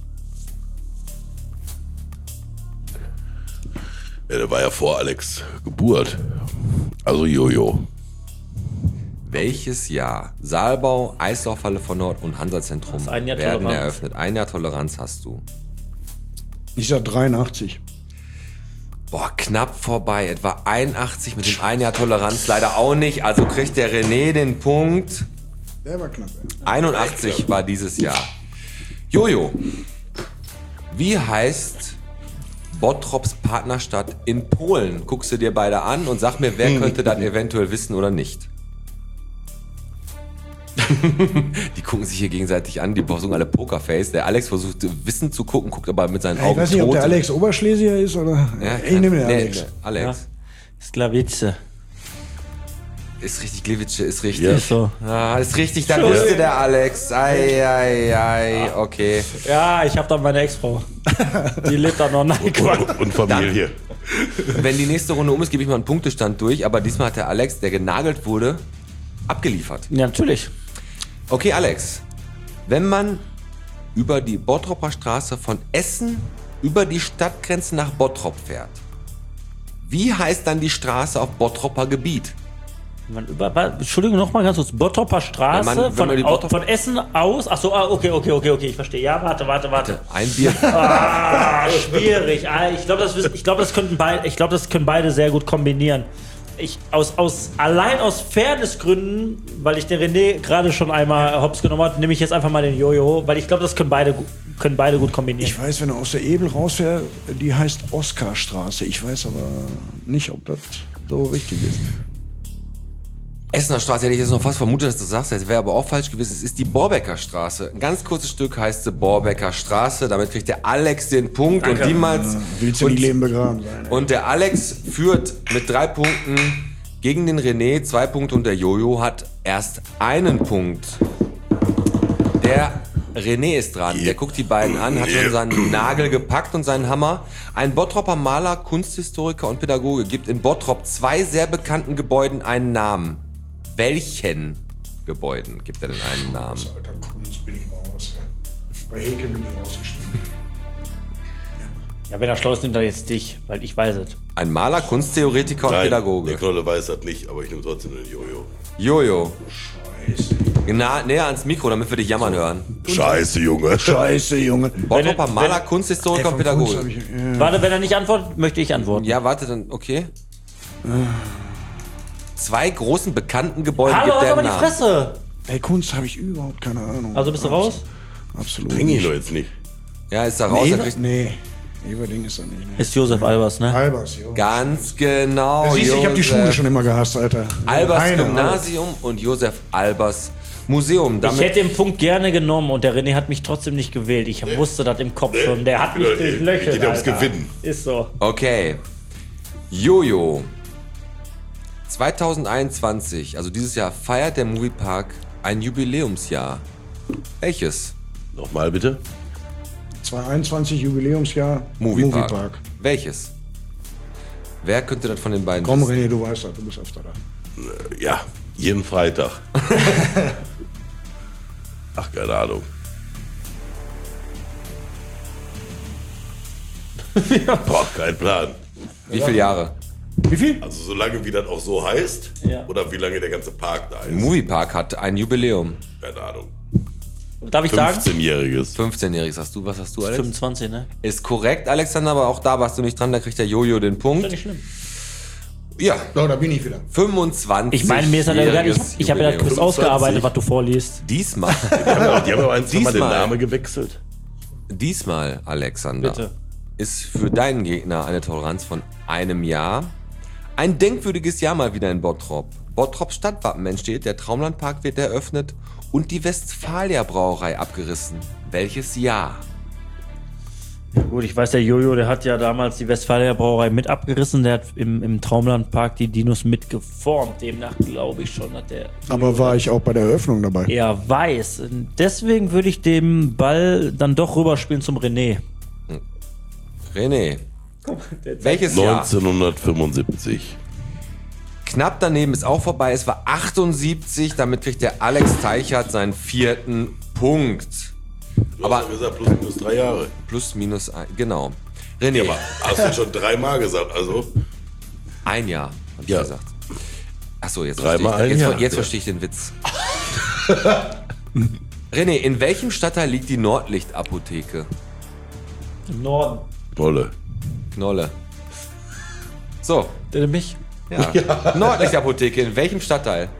Ja, der war ja vor Alex Geburt. Also Jojo. Welches Jahr? Saalbau, Eislaufhalle von Nord und Hansa-Zentrum Das ist ein Jahr werden Toleranz. eröffnet. Ein Jahr Toleranz hast du. Ich sag dreiundachtzig. Boah, knapp vorbei. Etwa einundachtzig mit dem ein Jahr Toleranz leider auch nicht. Also kriegt der René den Punkt. Der war knapp. Ey. einundachtzig war dieses Jahr. Jojo, wie heißt Bottrops Partnerstadt in Polen? Guckst du dir beide an und sag mir, wer könnte das eventuell wissen oder nicht? Die gucken sich hier gegenseitig an, die versuchen alle Pokerface. Der Alex versucht Wissen zu gucken, guckt aber mit seinen Ich Augen weiß nicht, ob der tot. Alex Oberschlesier ist oder. Ja, ich nehme den nee, Alex. nee, Alex. Sklavice. Ist richtig, Gliwice ist richtig. Ja. Ist so. Ah, ist richtig, dann wusste der Alex. Ei, ei, ei, okay. Ja, ich habe da meine Ex-Frau. Die lebt da noch. Nein, Quatsch. Und, und Familie. Wenn die nächste Runde um ist, gebe ich mal einen Punktestand durch, aber diesmal hat der Alex, der genagelt wurde, abgeliefert. Ja, natürlich. Okay, Alex. Wenn man über die Bottroper Straße von Essen über die Stadtgrenze nach Bottrop fährt, wie heißt dann die Straße auf Bottroper Gebiet? Man über, wa- Entschuldigung, nochmal ganz kurz. Bottroper Straße, Ja, man- wenn von, man die au- Bottrop- von Essen aus. Achso, ah, okay, okay, okay, okay, ich verstehe. Ja, warte, warte, warte. Ein Bier. Ah, schwierig. Ah, ich glaube, das, wissen- ich glaub, das, könnten beid- ich glaub, das können beide sehr gut kombinieren. Ich, aus, aus, allein aus Fairnessgründen, weil ich den René gerade schon einmal hops genommen habe, nehme ich jetzt einfach mal den Jojo, weil ich glaube, das können beide, gu- können beide gut kombinieren. Ich weiß, wenn er aus der Ebel rausfährt, die heißt Oskarstraße. Ich weiß aber nicht, ob das so richtig ist. Essener Straße hätte ich jetzt noch fast vermutet, dass du sagst, das wäre aber auch falsch gewesen. Es ist die Borbecker Straße. Ein ganz kurzes Stück heißt sie Borbecker Straße. Damit kriegt der Alex den Punkt und niemals. Willst du und, nicht Leben begraben sein? Ey. und der Alex führt mit drei Punkten Gegen den René zwei Punkte und der Jojo hat erst einen Punkt. Der René ist dran. Der guckt die beiden an, hat schon seinen Nagel gepackt und seinen Hammer. Ein Bottropper Maler, Kunsthistoriker und Pädagoge gibt in Bottrop zwei sehr bekannten Gebäuden einen Namen. Welchen Gebäuden gibt er denn einen Namen? Alter, Kunst bin ich mal raus. Bei Heke bin ich rausgestiegen. Ja, wenn er schlau ist, nimmt er jetzt dich, weil ich weiß es. Ein Maler, Kunsttheoretiker und Nein, Pädagoge. der Knolle weiß das nicht, aber ich nehme trotzdem den Jojo. Jojo. Na, näher ans Mikro, damit wir dich jammern hören. Scheiße, Junge. Scheiße, Junge. Bottropper Maler, Kunsthistoriker und Pädagoge. Ich, äh, Warte, wenn er nicht antwortet, möchte ich antworten. Ja, warte, dann, okay. Zwei großen bekannten Gebäuden Hallo, gibt halt er aber einen die Namen. Fresse! Ey, Kunst habe ich überhaupt keine Ahnung. Also bist du raus? Absolut Bring ihn nicht. doch jetzt nicht. Ja, ist da raus. er Nee, kriegt nee. Everding ist er nicht. Ne? Ist Josef Albers, ne? Albers, jo. ganz genau. Siehst du, ich habe die Josef Schule schon immer gehasst, Alter. Albers Keine, Gymnasium und Josef Albers Museum. Ich Damit hätte den Punkt gerne genommen und der René hat mich trotzdem nicht gewählt. Ich wusste das im Kopf schon. Der hat mich Nee, durchlöchert. geht ums Alter. Gewinnen. Ist so. okay. Jojo. zwanzig einundzwanzig, also dieses Jahr, feiert der Moviepark ein Jubiläumsjahr. Welches? Nochmal bitte. zweitausendeinundzwanzig Jubiläumsjahr Moviepark. Moviepark. Welches? Wer könnte das von den beiden Komm, wissen? René, du weißt das, du bist öfter da. Ja, jeden Freitag. Ach, keine Ahnung. Boah, kein Plan. Wie viele Jahre? Wie viel? Also solange wie das auch so heißt? Ja. Oder wie lange der ganze Park da ist? Moviepark hat ein Jubiläum. Keine Ahnung. Darf ich sagen? fünfzehnjähriges. fünfzehnjähriges hast du. Was hast du, Alex? fünfundzwanzig, ne? Ist korrekt, Alexander, aber auch da warst du nicht dran, da kriegt der Jojo den Ist Punkt. ja nicht schlimm. Ja, So, da bin ich wieder. fünfundzwanzig. Ich meine, mir ist das ja gar nicht. Ich habe ja das Quiz Jubiläum. ausgearbeitet, was du vorliest. Diesmal, Die haben aber, die haben aber ein, zwei Mal den Diesmal. Namen gewechselt. diesmal, Alexander, Bitte. ist für deinen Gegner eine Toleranz von einem Jahr. Ein denkwürdiges Jahr mal wieder in Bottrop. Bottrops Stadtwappen entsteht, der Traumlandpark wird eröffnet und die Westfalia Brauerei abgerissen. Welches Jahr? Gut, ich weiß, der Jojo, der hat ja damals die Westfalia Brauerei mit abgerissen. Der hat im, im Traumlandpark die Dinos mitgeformt. Demnach glaube ich schon, hat der Aber war ich auch bei der Eröffnung dabei? eher weiß. Deswegen würde ich den Ball dann doch rüberspielen zum René. René. Welches Jahr? neunzehnhundertfünfundsiebzig. Knapp daneben ist auch vorbei. Es war achtundsiebzig. Damit kriegt der Alex Teichert seinen vierten Punkt. Du Aber- hast doch gesagt, plus minus drei Jahre. Plus, minus, ein. Genau. René, Aber hast du schon dreimal gesagt, also ein Jahr, hab ich Ja. gesagt. Achso, jetzt, Dreimal verstehe ich, ein jetzt, Jahr. jetzt Ja. verstehe ich den Witz. René, in welchem Stadtteil liegt die Nordlichtapotheke? Im Norden. Wolle. Knolle. So, Der mich. ja. Nordlichtapotheke, in welchem Stadtteil?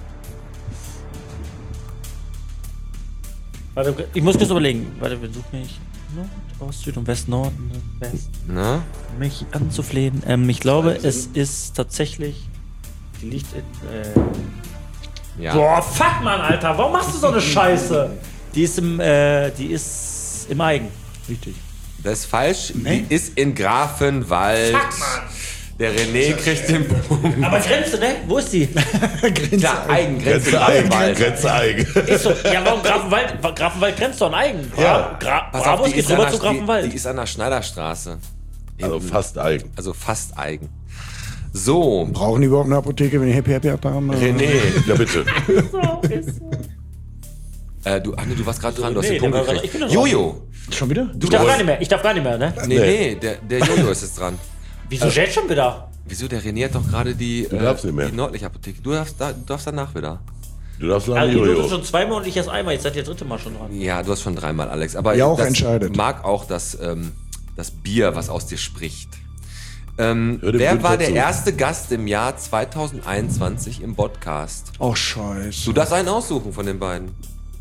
Warte, ich muss kurz überlegen. Warte, versuch mich Nord, Ost, Süd und West, Norden, West. Na? Mich anzuflehen. Ähm, ich glaube, es ist tatsächlich. Die liegt in. Äh, Ja. Boah, fuck, Mann, Alter. Warum machst du so eine Scheiße? Die ist im, äh, die ist im Eigen. Richtig. Das ist falsch. Die ist in Grafenwald. Der René kriegt den Punkt. Aber Grenze, ne? Wo ist die? Klar, Eigengrenze Grenze eigen. Grafenwald. Grenze eigen. Ist so, ja, warum Grafenwald? Grafenwald grenzt doch an Eigen. Bra Ja. Gra Pass Bravos auf, die geht ist, rüber an zu der, die, Grafenwald. die ist an der Schneiderstraße. Also Hinten. fast eigen. Also fast eigen. So, Brauchen die überhaupt eine Apotheke, wenn die Happy Happy haben? René. Ja, bitte. Äh, du, ach nee, du warst gerade dran, du hast Nee, den Punkt der war gekriegt. gerade- ich bin doch Jojo. Schon wieder? Ich darf gar nicht mehr. Ich darf gar nicht mehr, ne? Nee, nee, der, der Jojo ist jetzt dran. Wieso jetzt schon wieder? Wieso? Der René hat doch gerade die, äh, darfst nicht mehr. die nördliche Apotheke. Du darfst, da, du darfst danach wieder. Du darfst lange Also, ihr Jojo. durftet schon zweimal und ich erst einmal. Jetzt seid ihr das dritte Mal schon dran. Ja, du hast schon dreimal, Alex. Aber Ja, auch das entscheidet. mag auch das, ähm, das Bier, was aus dir spricht. Ähm, Hör dem wer Günther war der zu. erste Gast im Jahr zwanzig einundzwanzig im Podcast? Oh, scheiße. Du darfst einen aussuchen von den beiden.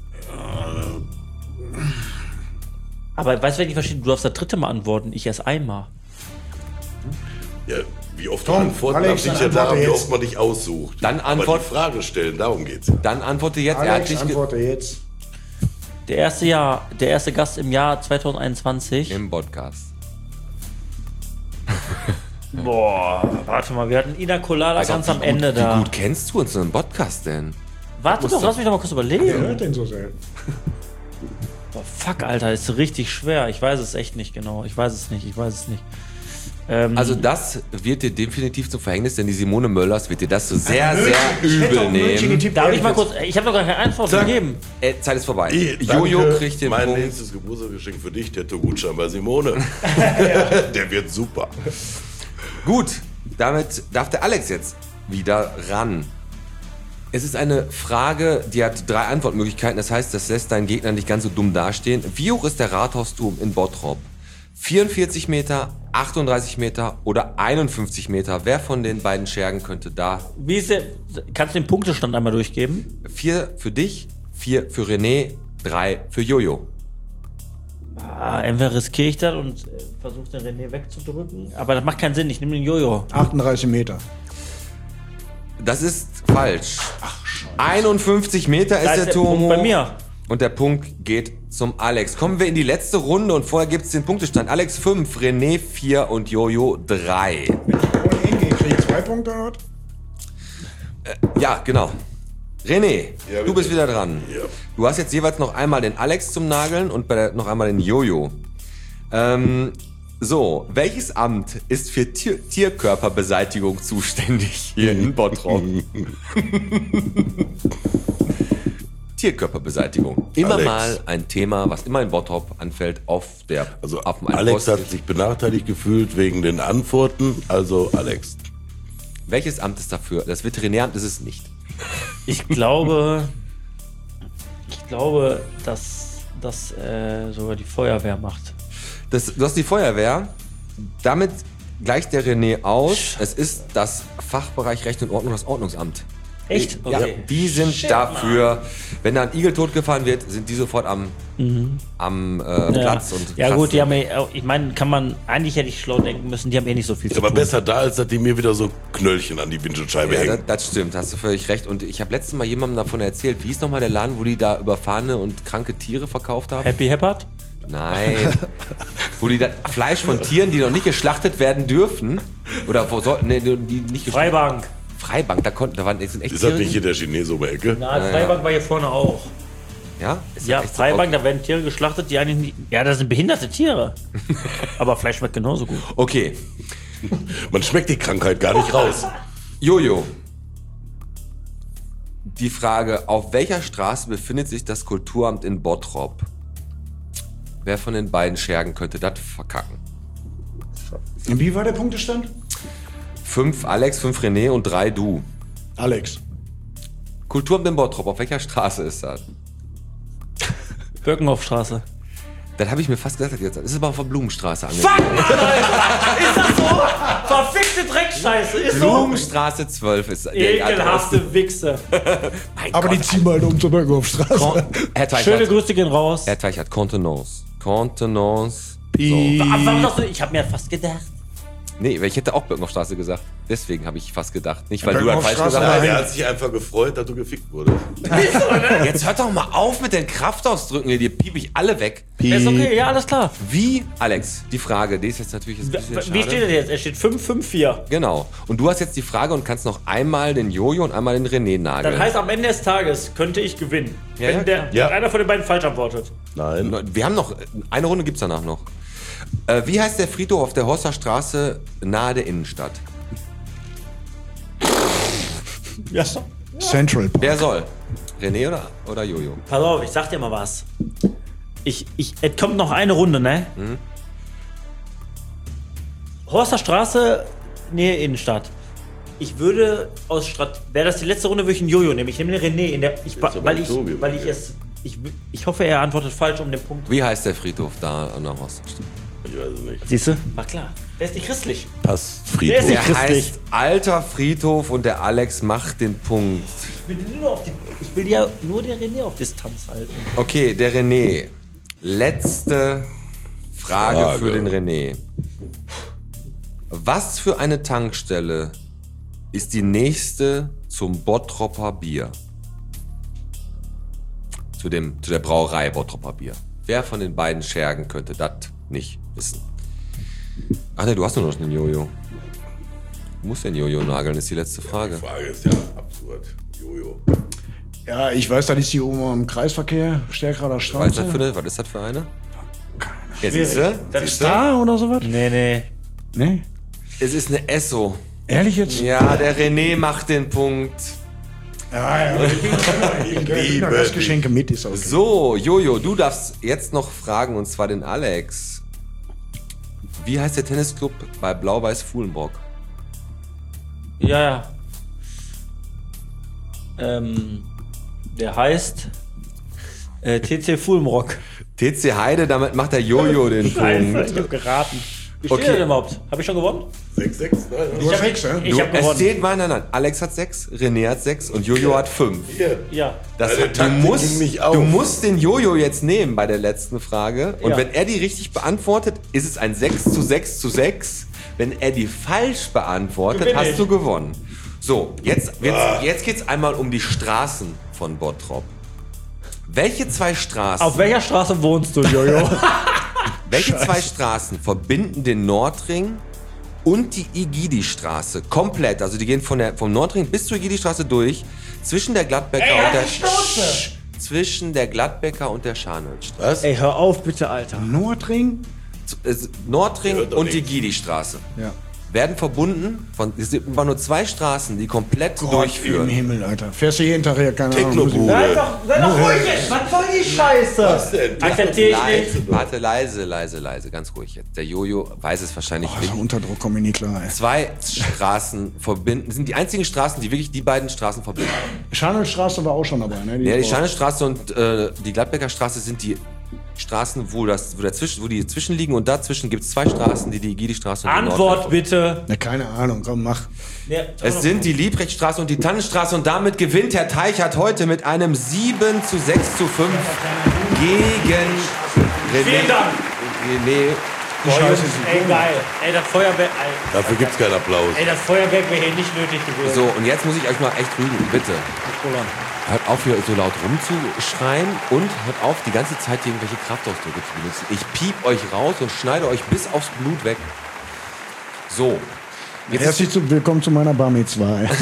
Aber weißt du, wenn ich verstehe, du darfst das dritte Mal antworten, ich erst einmal. Ja, wie oft Tom, du antworten Alex, darfst, liegt dann ja daran, antworte wie jetzt. oft man dich aussucht. Dann Aber antwort- die Frage stellen, darum geht's. Dann antworte jetzt. er hat Alex, dich ge- antworte jetzt. Der erste Jahr, der erste Gast im Jahr zwanzig einundzwanzig. im Podcast. Boah, warte mal, wir hatten Ina Colada Also, ganz wie am gut, Ende da. Wie gut kennst du uns in einem Podcast denn? Warte doch, lass mich doch mal kurz überlegen. Wer hört den so selten? Boah, fuck, Alter, ist richtig schwer. Ich weiß es echt nicht genau. Ich weiß es nicht, ich weiß es nicht. Ähm, Also das wird dir definitiv zum Verhängnis, denn die Simone Möllers wird dir das so sehr, sehr übel nehmen. darf ich mal kurz, ich habe doch gar keine Antwort Zack. gegeben. Äh, Zeit ist vorbei. Ich, Jojo danke. kriegt den Mein Punkt. nächstes Geburtstagsgeschenk für dich, Tattoo-Gutschein bei Simone. Der wird super. Gut, damit darf der Alex jetzt wieder ran. Es ist eine Frage, die hat drei Antwortmöglichkeiten. Das heißt, das lässt deinen Gegner nicht ganz so dumm dastehen. Wie hoch ist der Rathausturm in Bottrop? vierundvierzig Meter, achtunddreißig Meter oder einundfünfzig Meter? Wer von den beiden Schergen könnte da? Wie ist der, kannst du den Punktestand einmal durchgeben? Vier für dich, vier für René, drei für Jojo. Ah, entweder riskiere ich das und äh, versuche den René wegzudrücken. Aber das macht keinen Sinn, ich nehme den Jojo. achtunddreißig Meter. Das ist falsch. einundfünfzig Meter ist Da der ist der Turm Punkt bei hoch. mir. Und der Punkt geht zum Alex. Kommen wir in die letzte Runde und vorher gibt es den Punktestand. Alex fünf, René vier und Jojo drei. Ohne ihn kriege ich zwei Punkte oder? Ja, genau. René, Ja, du bitte. bist wieder dran. Ja. Du hast jetzt jeweils noch einmal den Alex zum Nageln und bei der, noch einmal den Jojo. Ähm, so, welches Amt ist für Tier Tierkörperbeseitigung zuständig hier in Bottrop? Tierkörperbeseitigung. Immer Alex. mal ein Thema, was immer in Bottrop anfällt, auf der Also auf einem Alex Post. hat sich benachteiligt gefühlt wegen den Antworten. Also Alex. Welches Amt ist dafür? Das Veterinäramt ist es nicht. Ich glaube, ich glaube, dass das äh, sogar die Feuerwehr macht. Das, du hast die Feuerwehr. Damit gleicht der René aus. Es ist das Fachbereich Recht und Ordnung, das Ordnungsamt. Echt? Ja, die sind Shit, dafür, wenn da ein Igel totgefahren wird, sind die sofort am, am äh, Platz. Und ja gut, die kratzen. haben ja, ich meine, kann man, eigentlich hätte ich schlau denken müssen, die haben eh nicht so viel Ist zu aber tun. besser da, als dass die mir wieder so Knöllchen an die Windschutzscheibe Ja, das, hängen. das stimmt, hast du völlig recht. Und ich habe letztes Mal jemandem davon erzählt, wie ist nochmal der Laden, wo die da überfahrene und kranke Tiere verkauft haben? Happy Heppard? Nein. Wo die das Fleisch von Tieren, die noch nicht geschlachtet werden dürfen, oder wo sollten, nee, die nicht geschlachtet Freibank. Freibank, da konnten, da waren das sind echt Ist das Tiere. nicht hier der Chinese um die Ecke? Na, Freibank war hier vorne auch. Ja? Ist Ja, echt so? Freibank, da werden Tiere geschlachtet, die eigentlich nicht, ja, das sind behinderte Tiere. Aber Fleisch schmeckt genauso gut. Okay. Man schmeckt die Krankheit gar nicht raus. Jojo. Die Frage, auf welcher Straße befindet sich das Kulturamt in Bottrop? Wer von den beiden Schergen könnte das verkacken? Und wie war der Punktestand? Fünf Alex, fünf René und drei du. Alex. Kulturamt in Bottrop, auf welcher Straße ist das? Birkenhofstraße. Das habe ich mir fast gesagt jetzt. Das ist aber auf der Blumenstraße Fuck, angelegt. Mann, Alter! Ist das so? Verfickte Dreckscheiße, ist so? Blumenstraße zwölf ist der Ekelhafte Wichse. Mein Aber Gott, die ziehen mal um zur Birkenhofstraße. Kon- Herr Schöne Teichert, Grüße gehen raus. Herr Teichert, Contenance. Contenance. Piep. Aber warum sagst du, ich habe mir fast gedacht. Nee, weil ich hätte auch Birkenhofstraße gesagt. Deswegen habe ich fast gedacht. Nicht, weil du das falsch Birkenhofstraße, gesagt Nein, hast. er hat sich einfach gefreut, dass du gefickt wurdest. Jetzt hört doch mal auf mit den Kraftausdrücken hier. Die piep ich alle weg. Ist okay, ja, alles klar. Wie, Alex, die Frage, die ist jetzt natürlich jetzt ein bisschen Wie schade. steht er jetzt? Er steht fünf fünf vier. Genau. Und du hast jetzt die Frage und kannst noch einmal den Jojo und einmal den René nageln. Das heißt, am Ende des Tages könnte ich gewinnen. Ja, wenn ja, der, klar. Ja. einer von den beiden falsch antwortet. Nein. Wir haben noch, eine Runde gibt's danach noch. Äh, wie heißt der Friedhof auf der Horster Straße nahe der Innenstadt? Ja. Central Park. Wer soll? René oder, oder Jojo? Pass auf, ich sag dir mal was. Ich, ich, es kommt noch eine Runde, ne? Mhm. Horster Straße, Nähe Innenstadt. Ich würde aus Strat... Wäre das die letzte Runde, würde ich einen Jojo nehmen. Ich nehme den René in der... Ich, aber weil ich, Tobi, weil ich es... Ich, ich hoffe, er antwortet falsch um den Punkt. Wie heißt der Friedhof da an der Horster Straße? Ich weiß es nicht. Siehst du? War klar. Der ist nicht christlich. Passt Der ist Friedhof. nicht Der christlich. heißt Alter Friedhof und der Alex macht den Punkt. Ich will, nur auf die, ich will ja nur den René auf Distanz halten. Okay, der René. Letzte Frage, Frage. für den René. Was für eine Tankstelle ist die nächste zum Bottropper Bier? Zu, dem, zu der Brauerei Bottropper Bier. Wer von den beiden Schergen könnte das nicht wissen? Ach ne, du hast nur noch einen Jojo. Du musst den Jojo nageln, ist die letzte Frage. Die Frage ist ja absurd. Jojo. Ja, ich weiß, das ist hier oben im Kreisverkehr, Stärkrader Was ist, Straße. das für eine, was ist das für eine? Ja, siehst du? Das Siehst ist du? Da oder sowas? Nee, nee. Nee? Es ist eine Esso. Ehrlich jetzt? Ja, der René macht den Punkt. Ja, ja. Ich liebe Restgeschenke mit, ist okay. So, Jojo, du darfst jetzt noch fragen, und zwar den Alex. Wie heißt der Tennisclub bei Blau-Weiß-Fuhlenbrock? Ja, ja. Ähm, der heißt äh, T C Fulmrock. T C Heide, damit macht der Jojo den Scheiße, Punkt. ich hab geraten. Wie steht Okay. der denn überhaupt? Hab ich schon gewonnen? sechs sechs? Nein, Du hast hab- sechs, ne? Ich Du, hab es gewonnen. zählt, nein, nein, nein. Alex hat sechs, René hat sechs und Jojo hat fünf. Hier. Ja. Das, Deine du, Taktik musst, ging nicht auf. du musst den Jojo jetzt nehmen bei der letzten Frage. Und Ja. wenn er die richtig beantwortet, ist es ein sechs zu sechs zu sechs. Wenn er die falsch beantwortet, Gewinn hast ich. du gewonnen. So, jetzt, jetzt, jetzt geht es einmal um die Straßen von Bottrop. Welche zwei Straßen, Auf welcher Straße wohnst du, Jojo? welche zwei Straßen verbinden den Nordring und die Igidi-Straße komplett? Also die gehen von der, vom Nordring bis zur Igidi-Straße durch, zwischen der Gladbecker Ey, und halt der die Schnauze! Sch- zwischen der Gladbecker und der Scharnhölzstraße. Was? Ey, hör auf bitte, Alter. Nordring? Es- Nordring Hört doch und die nichts. Gidi-Straße Ja. werden verbunden von, es sind aber nur zwei Straßen, die komplett Im durchführen. Himmel, Alter. Fährst du jeden Tag her, keine Ahnung. Technobude. Sei doch, sei doch ruhig jetzt. Was soll die Scheiße? Was denn? Akzeptiere ich Leise, nicht. warte, leise, leise, leise, ganz ruhig jetzt. Der Jojo weiß es wahrscheinlich Also nicht. unter Druck komme ich nicht klar, ey. Zwei Straßen verbinden, sind die einzigen Straßen, die wirklich die beiden Straßen verbinden. Scharnhölzstraße war auch schon dabei, ne? Ja, die ist Scharnhölzstraße und äh, die Gladbecker Straße sind die Straßen, wo, das, wo, dazwischen, wo die zwischenliegen, und dazwischen gibt es zwei Straßen, die die Igidi-Straße und die Antwort Nordring bitte. Ne, keine Ahnung, komm, mach. Ja, Es sind die Liebrechtstraße und die Tannenstraße, und damit gewinnt Herr Teichert heute mit einem sieben zu sechs zu fünf gegen René. Vielen Dank. René. Die Scheiße ist Ey, geil. Ey, das Feuerwerk, ey, Dafür gibt's keinen Applaus. ey, das Feuerwerk wäre hier nicht nötig gewesen. So, und jetzt muss ich euch mal echt rügen, bitte. Hört auf, hier so laut rumzuschreien und hört auf, die ganze Zeit hier irgendwelche Kraftausdrücke zu benutzen. Ich piep euch raus und schneide euch bis aufs Blut weg. So. Jetzt ist, Herzlich zu, willkommen zu meiner Bar Mitzwa, ey.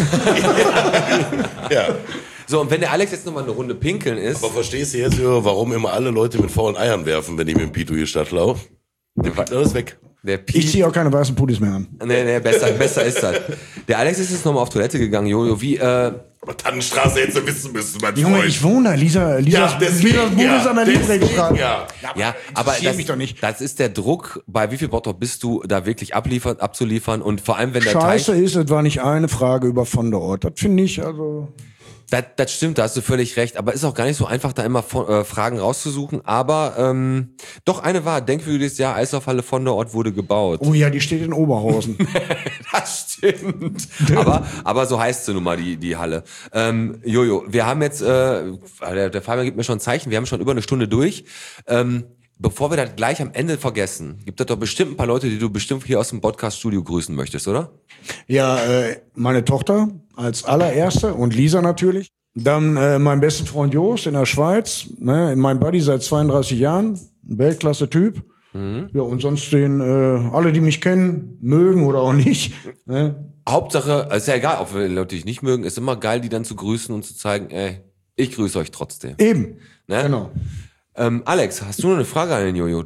Ja. so, und wenn der Alex jetzt nochmal eine Runde pinkeln ist, Aber verstehst du jetzt, Jürgen, warum immer alle Leute mit faulen Eiern werfen, wenn ich mit dem Pito hier Stadt laufe? Der piept alles weg. der Ich piep. ziehe auch keine weißen Pudis mehr an. Nee, nee, besser, besser ist das. Der Alex ist jetzt nochmal auf Toilette gegangen, Jojo. Wie, äh, Aber Tannenstraße hättest du wissen müssen, mein Junge, Freund. ich wohne da. Lisa, Lisas, Lisas Bude ist an der Liebrechtstraße. ja. ja, aber interessiert das, mich doch nicht. das ist der Druck, bei wie viel Bottrop bist du, da wirklich abliefern, abzuliefern, und vor allem, wenn der Scheiße Teich... ist, es war nicht eine Frage über von der Ort. Das finde ich, also. Das, das stimmt, da hast du völlig recht. Aber ist auch gar nicht so einfach, da immer von, äh, Fragen rauszusuchen. Aber ähm, doch, eine war, denkwürdiges Jahr, Eislaufhalle von der Ort wurde gebaut. Oh ja, die steht in Oberhausen. Das stimmt. aber, aber so heißt sie nun mal, die, die Halle. Ähm, Jojo, wir haben jetzt, äh, der, der Fabian gibt mir schon ein Zeichen, wir haben schon über eine Stunde durch. Ähm, bevor wir das gleich am Ende vergessen, gibt es doch bestimmt ein paar Leute, die du bestimmt hier aus dem Podcast-Studio grüßen möchtest, oder? Ja, äh, meine Tochter als allererste und Lisa natürlich. Dann äh, mein besten Freund Jost in der Schweiz, ne, mein Buddy seit zweiunddreißig Jahren, ein Weltklasse-Typ. Mhm. Ja, und sonst den, äh, alle, die mich kennen, mögen oder auch nicht. Ne? Hauptsache, ist ja egal, ob wir Leute dich nicht mögen, ist immer geil, die dann zu grüßen und zu zeigen, ey, ich grüße euch trotzdem. Eben, Ne? genau. Ähm, Alex, hast du noch eine Frage an den Jojo?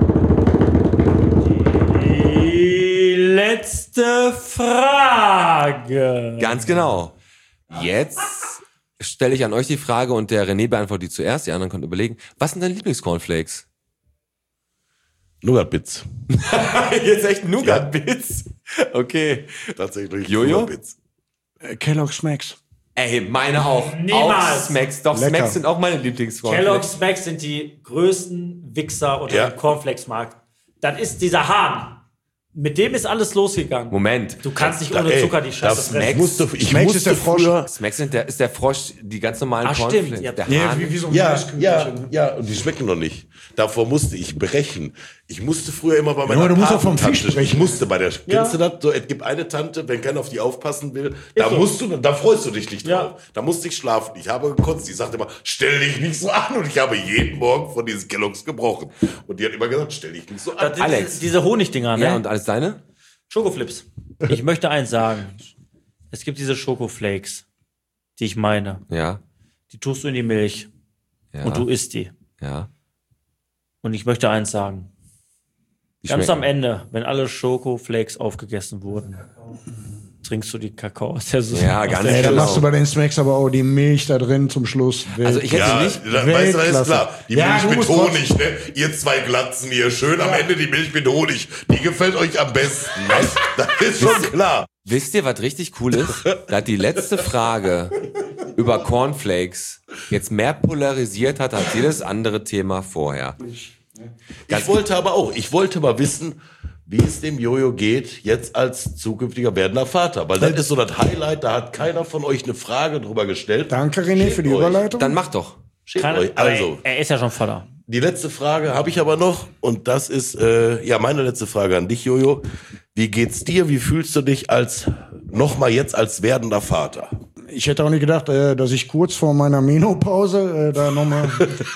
Die letzte Frage. Ganz genau. Jetzt stelle ich an euch die Frage und der René beantwortet die zuerst, die anderen können überlegen. Was sind deine Lieblingscornflakes? Nougat-Bits. Jetzt echt Nougat-Bits? Okay. Tatsächlich. Jojo? Nougat-Bits. Äh, Kellogg's Max. Ey, meine auch. Niemals. Auch Smacks. Doch, Lecker. Smacks sind auch meine Lieblingscornflakes. Kellogg's Max sind die größten Wichser unter Ja. dem Cornflakes-Markt. Das ist dieser Hahn. Mit dem ist alles losgegangen. Moment. Du kannst nicht Da- ohne ey, Zucker die Scheiße das fressen. musste, ich Smacks musste ist der Frosch. früher... Smacks sind der, ist der Frosch, die ganz normalen Ah, Cornflakes. stimmt, ja. Der Ja, Hahn. wie, wie so ein Ja, Maiskügelchen, ja, ne? ja, und die schmecken noch nicht. Davor musste ich brechen. Ich musste früher immer bei meiner Junge, du musst doch vom Fisch Patentante- sprechen. Ich musste bei der, Ja. kennst du das? So, es gibt eine Tante, wenn keiner auf die aufpassen will, da so. musst du, da freust du dich nicht Ja. drauf. Da musste ich schlafen. Ich habe gekotzt. Die sagte immer, stell dich nicht so an. Und ich habe jeden Morgen von diesen Kelloggs gebrochen. Und die hat immer gesagt, stell dich nicht so an. Das, Alex. Diese Honigdinger, ne? Ja, und alles deine? Schokoflips. Ich möchte eins sagen. Es gibt diese Schokoflakes, die ich meine. Ja. Die tust du in die Milch. Ja. Und du isst die. Ja. Und ich möchte eins sagen. Die Ganz schmecken. am Ende, wenn alle Schokoflakes aufgegessen wurden, trinkst du die Kakao aus der Soße. Ja, aus ganz der Ey, dann genau. machst du bei den Smacks aber auch die Milch da drin zum Schluss. Also ich hätte Ja, nicht... da, weißt du, das ist Weltklasse. klar. Die Ja, Milch du mit musst Honig, ne? Ihr zwei Glatzen hier, schön am Ende die Milch mit Honig. Die gefällt euch am besten, ne? Das ist schon klar. Wisst ihr, was richtig cool ist? Da die letzte Frage über Cornflakes jetzt mehr polarisiert hat als jedes andere Thema vorher. Ich wollte aber auch, ich wollte mal wissen, wie es dem Jojo geht, jetzt als zukünftiger werdender Vater. Weil das ist so das Highlight, da hat keiner von euch eine Frage drüber gestellt. Danke, René, für die Schämt euch. Überleitung. Dann mach doch. Schämt Kann, euch. Also, er ist ja schon Vater. die letzte Frage habe ich aber noch und das ist, äh, ja, meine letzte Frage an dich, Jojo. Wie geht's dir? Wie fühlst du dich als, nochmal jetzt als werdender Vater? Ich hätte auch nicht gedacht, äh, dass ich kurz vor meiner Menopause äh, da nochmal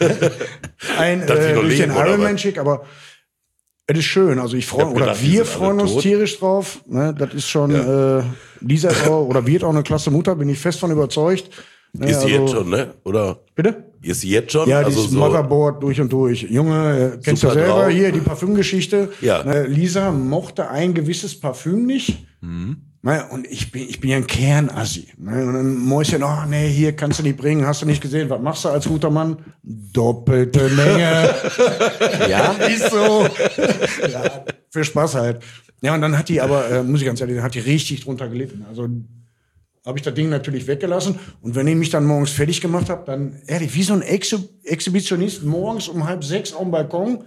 ein Dass die äh, noch durch den leben, oder Ironman was? schicke, aber es ist schön. Also ich freue hab oder gedacht, die wir sind freuen alle uns tot. tierisch drauf. Ne? Das ist schon, äh, Lisa ist auch, oder wird auch eine klasse Mutter, bin ich fest von überzeugt. Ne? Ist sie also- jetzt schon, ne? Oder? Bitte? Ist sie jetzt schon? Ja, also dieses so, Motherboard durch und durch. Junge, äh, kennst du ja Super selber drauf. hier, die Parfümgeschichte. Ja. Ne, Lisa mochte ein gewisses Parfüm nicht. Ne, und ich bin, ich bin ja ein Kernassi. Ne, und dann Mäuschen, oh nee, hier kannst du nicht bringen, hast du nicht gesehen. Was machst du als guter Mann? Doppelte Menge. Ja? Ist so. Ja, für Spaß halt. Ja, und dann hat die aber, äh, muss ich ganz ehrlich sagen, hat die richtig drunter gelitten. Also habe ich das Ding natürlich weggelassen. Und wenn ich mich dann morgens fertig gemacht habe, dann ehrlich, wie so ein Exhi- Exhibitionist morgens um halb sechs auf dem Balkon,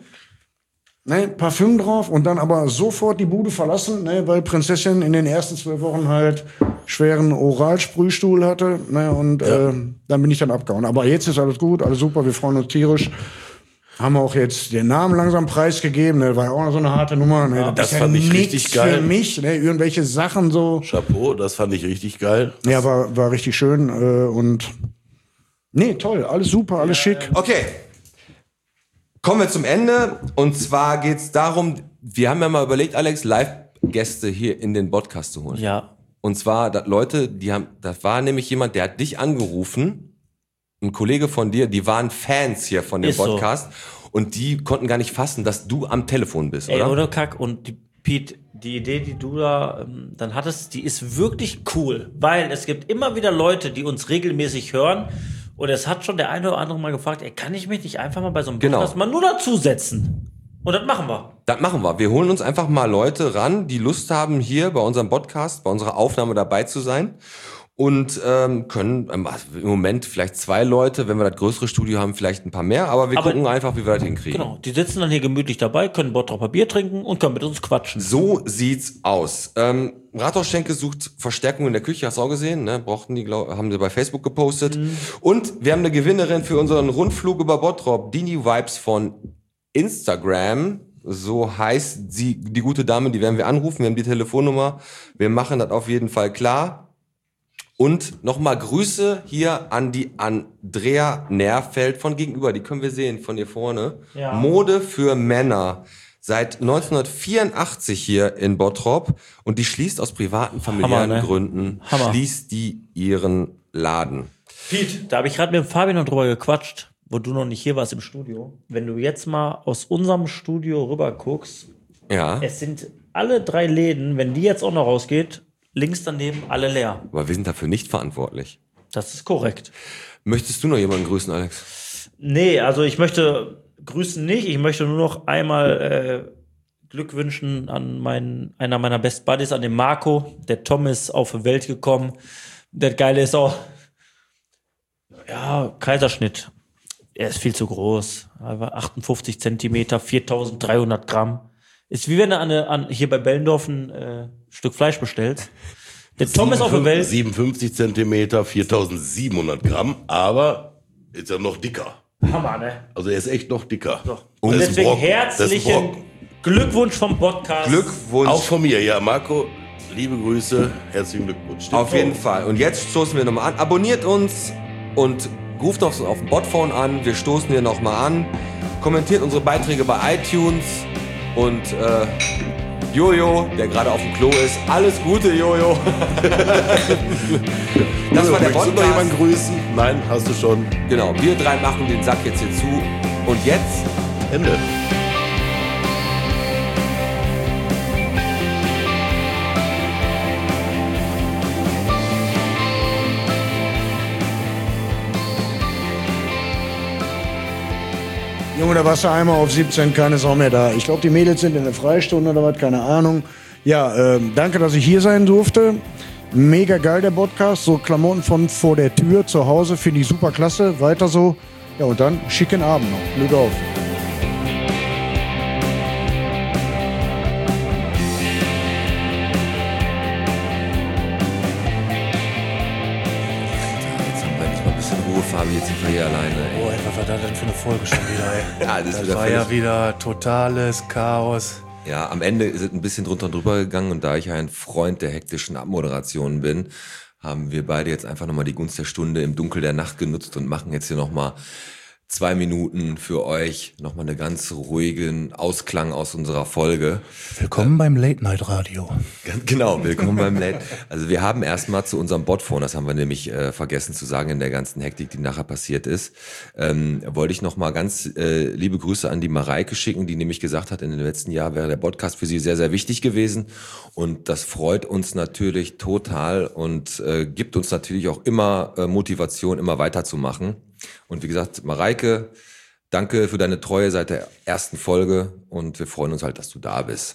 ne, Parfüm drauf und dann aber sofort die Bude verlassen, ne, weil Prinzessin in den ersten zwölf Wochen halt schweren Oralsprühstuhl hatte. Ne, und äh, dann bin ich dann abgehauen. Aber jetzt ist alles gut, alles super, wir freuen uns tierisch. Haben auch jetzt den Namen langsam preisgegeben, ne, war ja auch so eine harte Nummer. Ne, das ist fand ich nix richtig geil. für mich, ne, irgendwelche Sachen so. Chapeau, das fand ich richtig geil. Ja, war, war richtig schön äh, und nee, toll, alles super, alles schick. Okay. Kommen wir zum Ende. Und zwar geht's darum, wir haben ja mal überlegt, Alex, Live-Gäste hier in den Podcast zu holen. Ja. Und zwar dass Leute, die haben, das war nämlich jemand, der hat dich angerufen, ein Kollege von dir, die waren Fans hier von dem Ist so. Podcast und die konnten gar nicht fassen, dass du am Telefon bist, Ey, oder? oder Kack. Und die, Pete, die Idee, die du da ähm, dann hattest, die ist wirklich cool. Weil es gibt immer wieder Leute, die uns regelmäßig hören. Und es hat schon der eine oder andere mal gefragt, ey, kann ich mich nicht einfach mal bei so einem Genau. Podcast mal nur dazusetzen? Und das machen wir. Das machen wir. Wir holen uns einfach mal Leute ran, die Lust haben, hier bei unserem Podcast, bei unserer Aufnahme dabei zu sein. Und ähm, können ähm, im Moment vielleicht zwei Leute, wenn wir das größere Studio haben, vielleicht ein paar mehr. Aber wir Aber- gucken einfach, wie wir das hinkriegen. Genau. Die sitzen dann hier gemütlich dabei, können Bottroper Bier trinken und können mit uns quatschen. So sieht's aus. Ähm, Rathausschenke sucht Verstärkung in der Küche, hast du auch gesehen, ne? Brauchten die, glaub, haben sie bei Facebook gepostet. Mhm. Und wir haben eine Gewinnerin für unseren Rundflug über Bottrop, Dini Vibes von Instagram. So heißt sie, die gute Dame, die werden wir anrufen. Wir haben die Telefonnummer. Wir machen das auf jeden Fall klar. Und nochmal Grüße hier an die Andrea Nerfeld von gegenüber. Die können wir sehen von hier vorne. Ja. Mode für Männer. Seit neunzehnhundertvierundachtzig hier in Bottrop. Und die schließt aus privaten, familiären Hammer, ne? Gründen, Hammer. schließt die ihren Laden. Pete, da habe ich gerade mit dem Fabian noch drüber gequatscht, wo du noch nicht hier warst im Studio. Wenn du jetzt mal aus unserem Studio rüber guckst, Ja, es sind alle drei Läden, wenn die jetzt auch noch rausgeht, links daneben alle leer. aber wir sind dafür nicht verantwortlich. Das ist korrekt. Möchtest du noch jemanden grüßen, Alex? Nee, also ich möchte grüßen nicht. Ich möchte nur noch einmal äh, Glück wünschen an meinen, einer meiner Best Buddies, an den Marco. Der Tom ist auf die Welt gekommen. Der Geile ist auch, ja, Kaiserschnitt. Er ist viel zu groß. Aber achtundfünfzig Zentimeter, viertausenddreihundert Gramm. Ist wie wenn du an, an, hier bei Bellendorf ein äh, Stück Fleisch bestellst. Der Tom ist auf der Welt. siebenundfünfzig Zentimeter, viertausendsiebenhundert Gramm, aber ist er noch dicker. Hammer, ne? Also er ist echt noch dicker. Doch. Und Und das ist ein deswegen Brocken. Das ist ein herzlichen Brocken. Glückwunsch vom Podcast. Glückwunsch. Auch von mir, ja, Marco, liebe Grüße, herzlichen Glückwunsch. Stimmt. Auf jeden Fall. Und jetzt stoßen wir nochmal an. Abonniert uns und ruft uns auf dem Botphone an. Wir stoßen hier nochmal an. Kommentiert unsere Beiträge bei iTunes. Und äh, Jojo, der gerade auf dem Klo ist. Alles Gute, Jojo. Das war der Podcast. Noch jemanden grüßen? Nein, hast du schon. Genau, wir drei machen den Sack jetzt hier zu. Und jetzt? Ende. Junge, da warst du einmal auf siebzehn, keine Sau mehr da. Ich glaube, die Mädels sind in der Freistunde oder was, keine Ahnung. Ja, ähm, danke, dass ich hier sein durfte. Mega geil, der Podcast. So Klamotten von vor der Tür zu Hause finde ich super klasse. Weiter so. Ja, und dann schicken Abend noch. Glück auf. Fabi, jetzt sind wir hier alleine. Ey. Boah, was war das denn für eine Folge schon wieder, ey? Ja, das, das wieder war ja wieder totales Chaos. Ja, am Ende ist es ein bisschen drunter und drüber gegangen und da ich ein Freund der hektischen Abmoderation bin, haben wir beide jetzt einfach nochmal die Gunst der Stunde im Dunkel der Nacht genutzt und machen jetzt hier nochmal zwei Minuten für euch, nochmal einen ganz ruhigen Ausklang aus unserer Folge. Willkommen äh, beim Late-Night-Radio. Genau, willkommen beim Late. Also wir haben erstmal zu unserem Botphone, das haben wir nämlich äh, vergessen zu sagen in der ganzen Hektik, die nachher passiert ist, ähm, wollte ich nochmal ganz äh, liebe Grüße an die Mareike schicken, die nämlich gesagt hat, in den letzten Jahren wäre der Podcast für sie sehr, sehr wichtig gewesen und das freut uns natürlich total und äh, gibt uns natürlich auch immer äh, Motivation, immer weiterzumachen. Und wie gesagt, Mareike, danke für deine Treue seit der ersten Folge und wir freuen uns halt, dass du da bist.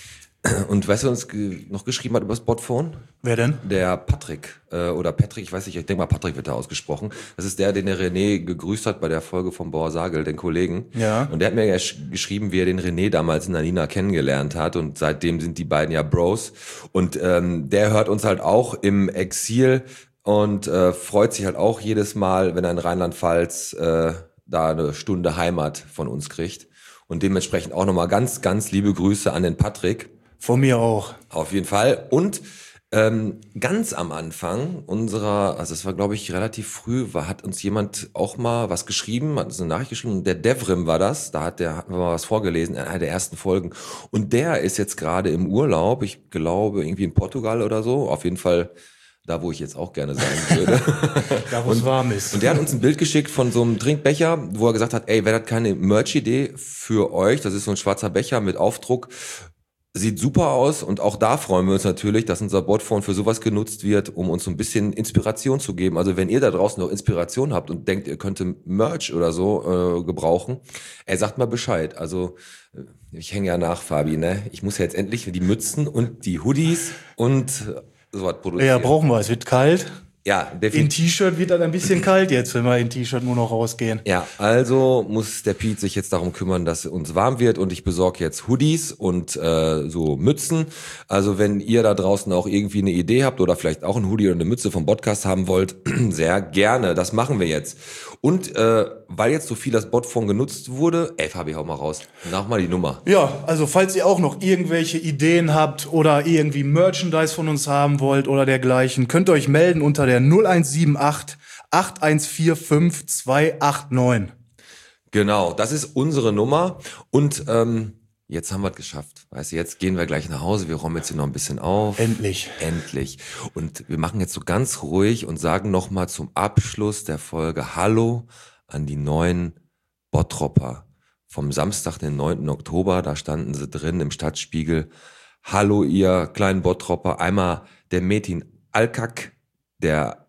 Und weißt du, wer uns ge- noch geschrieben hat über das Botphone? Wer denn? Der Patrick äh, oder Patrick, ich weiß nicht, ich denke mal Patrick wird da ausgesprochen. Das ist der, den der René gegrüßt hat bei der Folge vom Bauer Sagel, den Kollegen. Ja. Und der hat mir ja sch- geschrieben, wie er den René damals in Nanina kennengelernt hat und seitdem sind die beiden ja Bros. Und ähm, der hört uns halt auch im Exil und äh, freut sich halt auch jedes Mal, wenn er in Rheinland-Pfalz äh, da eine Stunde Heimat von uns kriegt. Und dementsprechend auch nochmal ganz, ganz liebe Grüße an den Patrick. Von mir auch. Auf jeden Fall. Und ähm, ganz am Anfang unserer, also es war glaube ich relativ früh, war, hat uns jemand auch mal was geschrieben, hat uns eine Nachricht geschrieben, der Devrim war das, da hat der, hatten wir mal was vorgelesen in einer der ersten Folgen. Und der ist jetzt gerade im Urlaub, ich glaube irgendwie in Portugal oder so, auf jeden Fall da, wo ich jetzt auch gerne sein würde. Da, wo es warm ist. Und der hat uns ein Bild geschickt von so einem Trinkbecher, wo er gesagt hat, ey, wäre das keine Merch-Idee für euch? Das ist so ein schwarzer Becher mit Aufdruck. Sieht super aus und auch da freuen wir uns natürlich, dass unser Botphone für sowas genutzt wird, um uns so ein bisschen Inspiration zu geben. Also wenn ihr da draußen noch Inspiration habt und denkt, ihr könntet Merch oder so äh, gebrauchen, ey, sagt mal Bescheid. Also ich hänge ja nach, Fabi, ne? Ich muss ja jetzt endlich die Mützen und die Hoodies und sowas produzieren. Ja, brauchen wir. Es wird kalt. Ja, In definitiv. T-Shirt wird dann ein bisschen kalt jetzt, wenn wir in T-Shirt nur noch rausgehen. Ja, also muss der Piet sich jetzt darum kümmern, dass uns warm wird und ich besorge jetzt Hoodies und äh, so Mützen. Also wenn ihr da draußen auch irgendwie eine Idee habt oder vielleicht auch ein Hoodie oder eine Mütze vom Podcast haben wollt, sehr gerne. Das machen wir jetzt. Und äh, weil jetzt so viel das Botphone genutzt wurde, ey Fabi, hau mal raus. Nach mal die Nummer. Ja, also falls ihr auch noch irgendwelche Ideen habt oder irgendwie Merchandise von uns haben wollt oder dergleichen, könnt ihr euch melden unter der null eins sieben acht acht eins vier fünf zwei acht neun. Genau, das ist unsere Nummer und ähm, jetzt haben wir es geschafft. Weißt du, jetzt gehen wir gleich nach Hause, wir räumen jetzt hier noch ein bisschen auf. Endlich. Endlich. Und wir machen jetzt so ganz ruhig und sagen nochmal zum Abschluss der Folge Hallo an die neuen Bottropper. Vom Samstag, den neunten Oktober, da standen sie drin im Stadtspiegel. Hallo ihr kleinen Bottropper. Einmal der Metin Alkak, der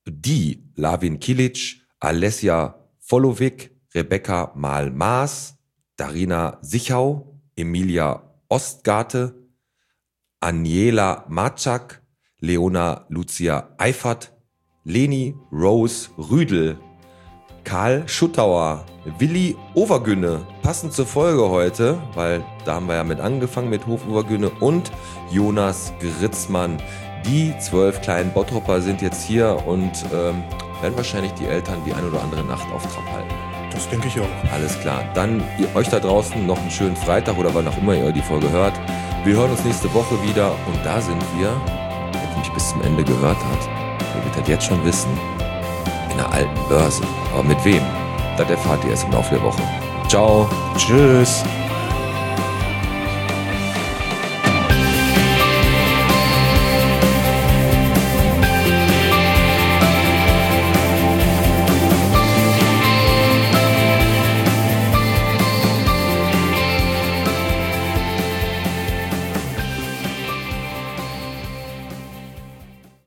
die Lavin Kilic, Alessia Volovic, Rebecca Mal-Maas, Darina Sichau, Emilia Ostgarte, Aniela Matschak, Leona Lucia Eifert, Leni Rose Rüdel, Karl Schuttauer, Willi Overgünne, passend zur Folge heute, weil da haben wir ja mit angefangen mit Hofovergünne und Jonas Gritzmann. Die zwölf kleinen Bottropper sind jetzt hier und ähm, werden wahrscheinlich die Eltern die ein oder andere Nacht auf Trab halten. Das denke ich auch. Alles klar. Dann ihr, euch da draußen noch einen schönen Freitag oder wann auch immer ihr die Folge hört. Wir hören uns nächste Woche wieder und da sind wir, wer mich bis zum Ende gehört hat, der wird das jetzt schon wissen, in einer alten Börse. Aber mit wem? Das erfahrt ihr erst im Laufe der Woche. Ciao. Tschüss.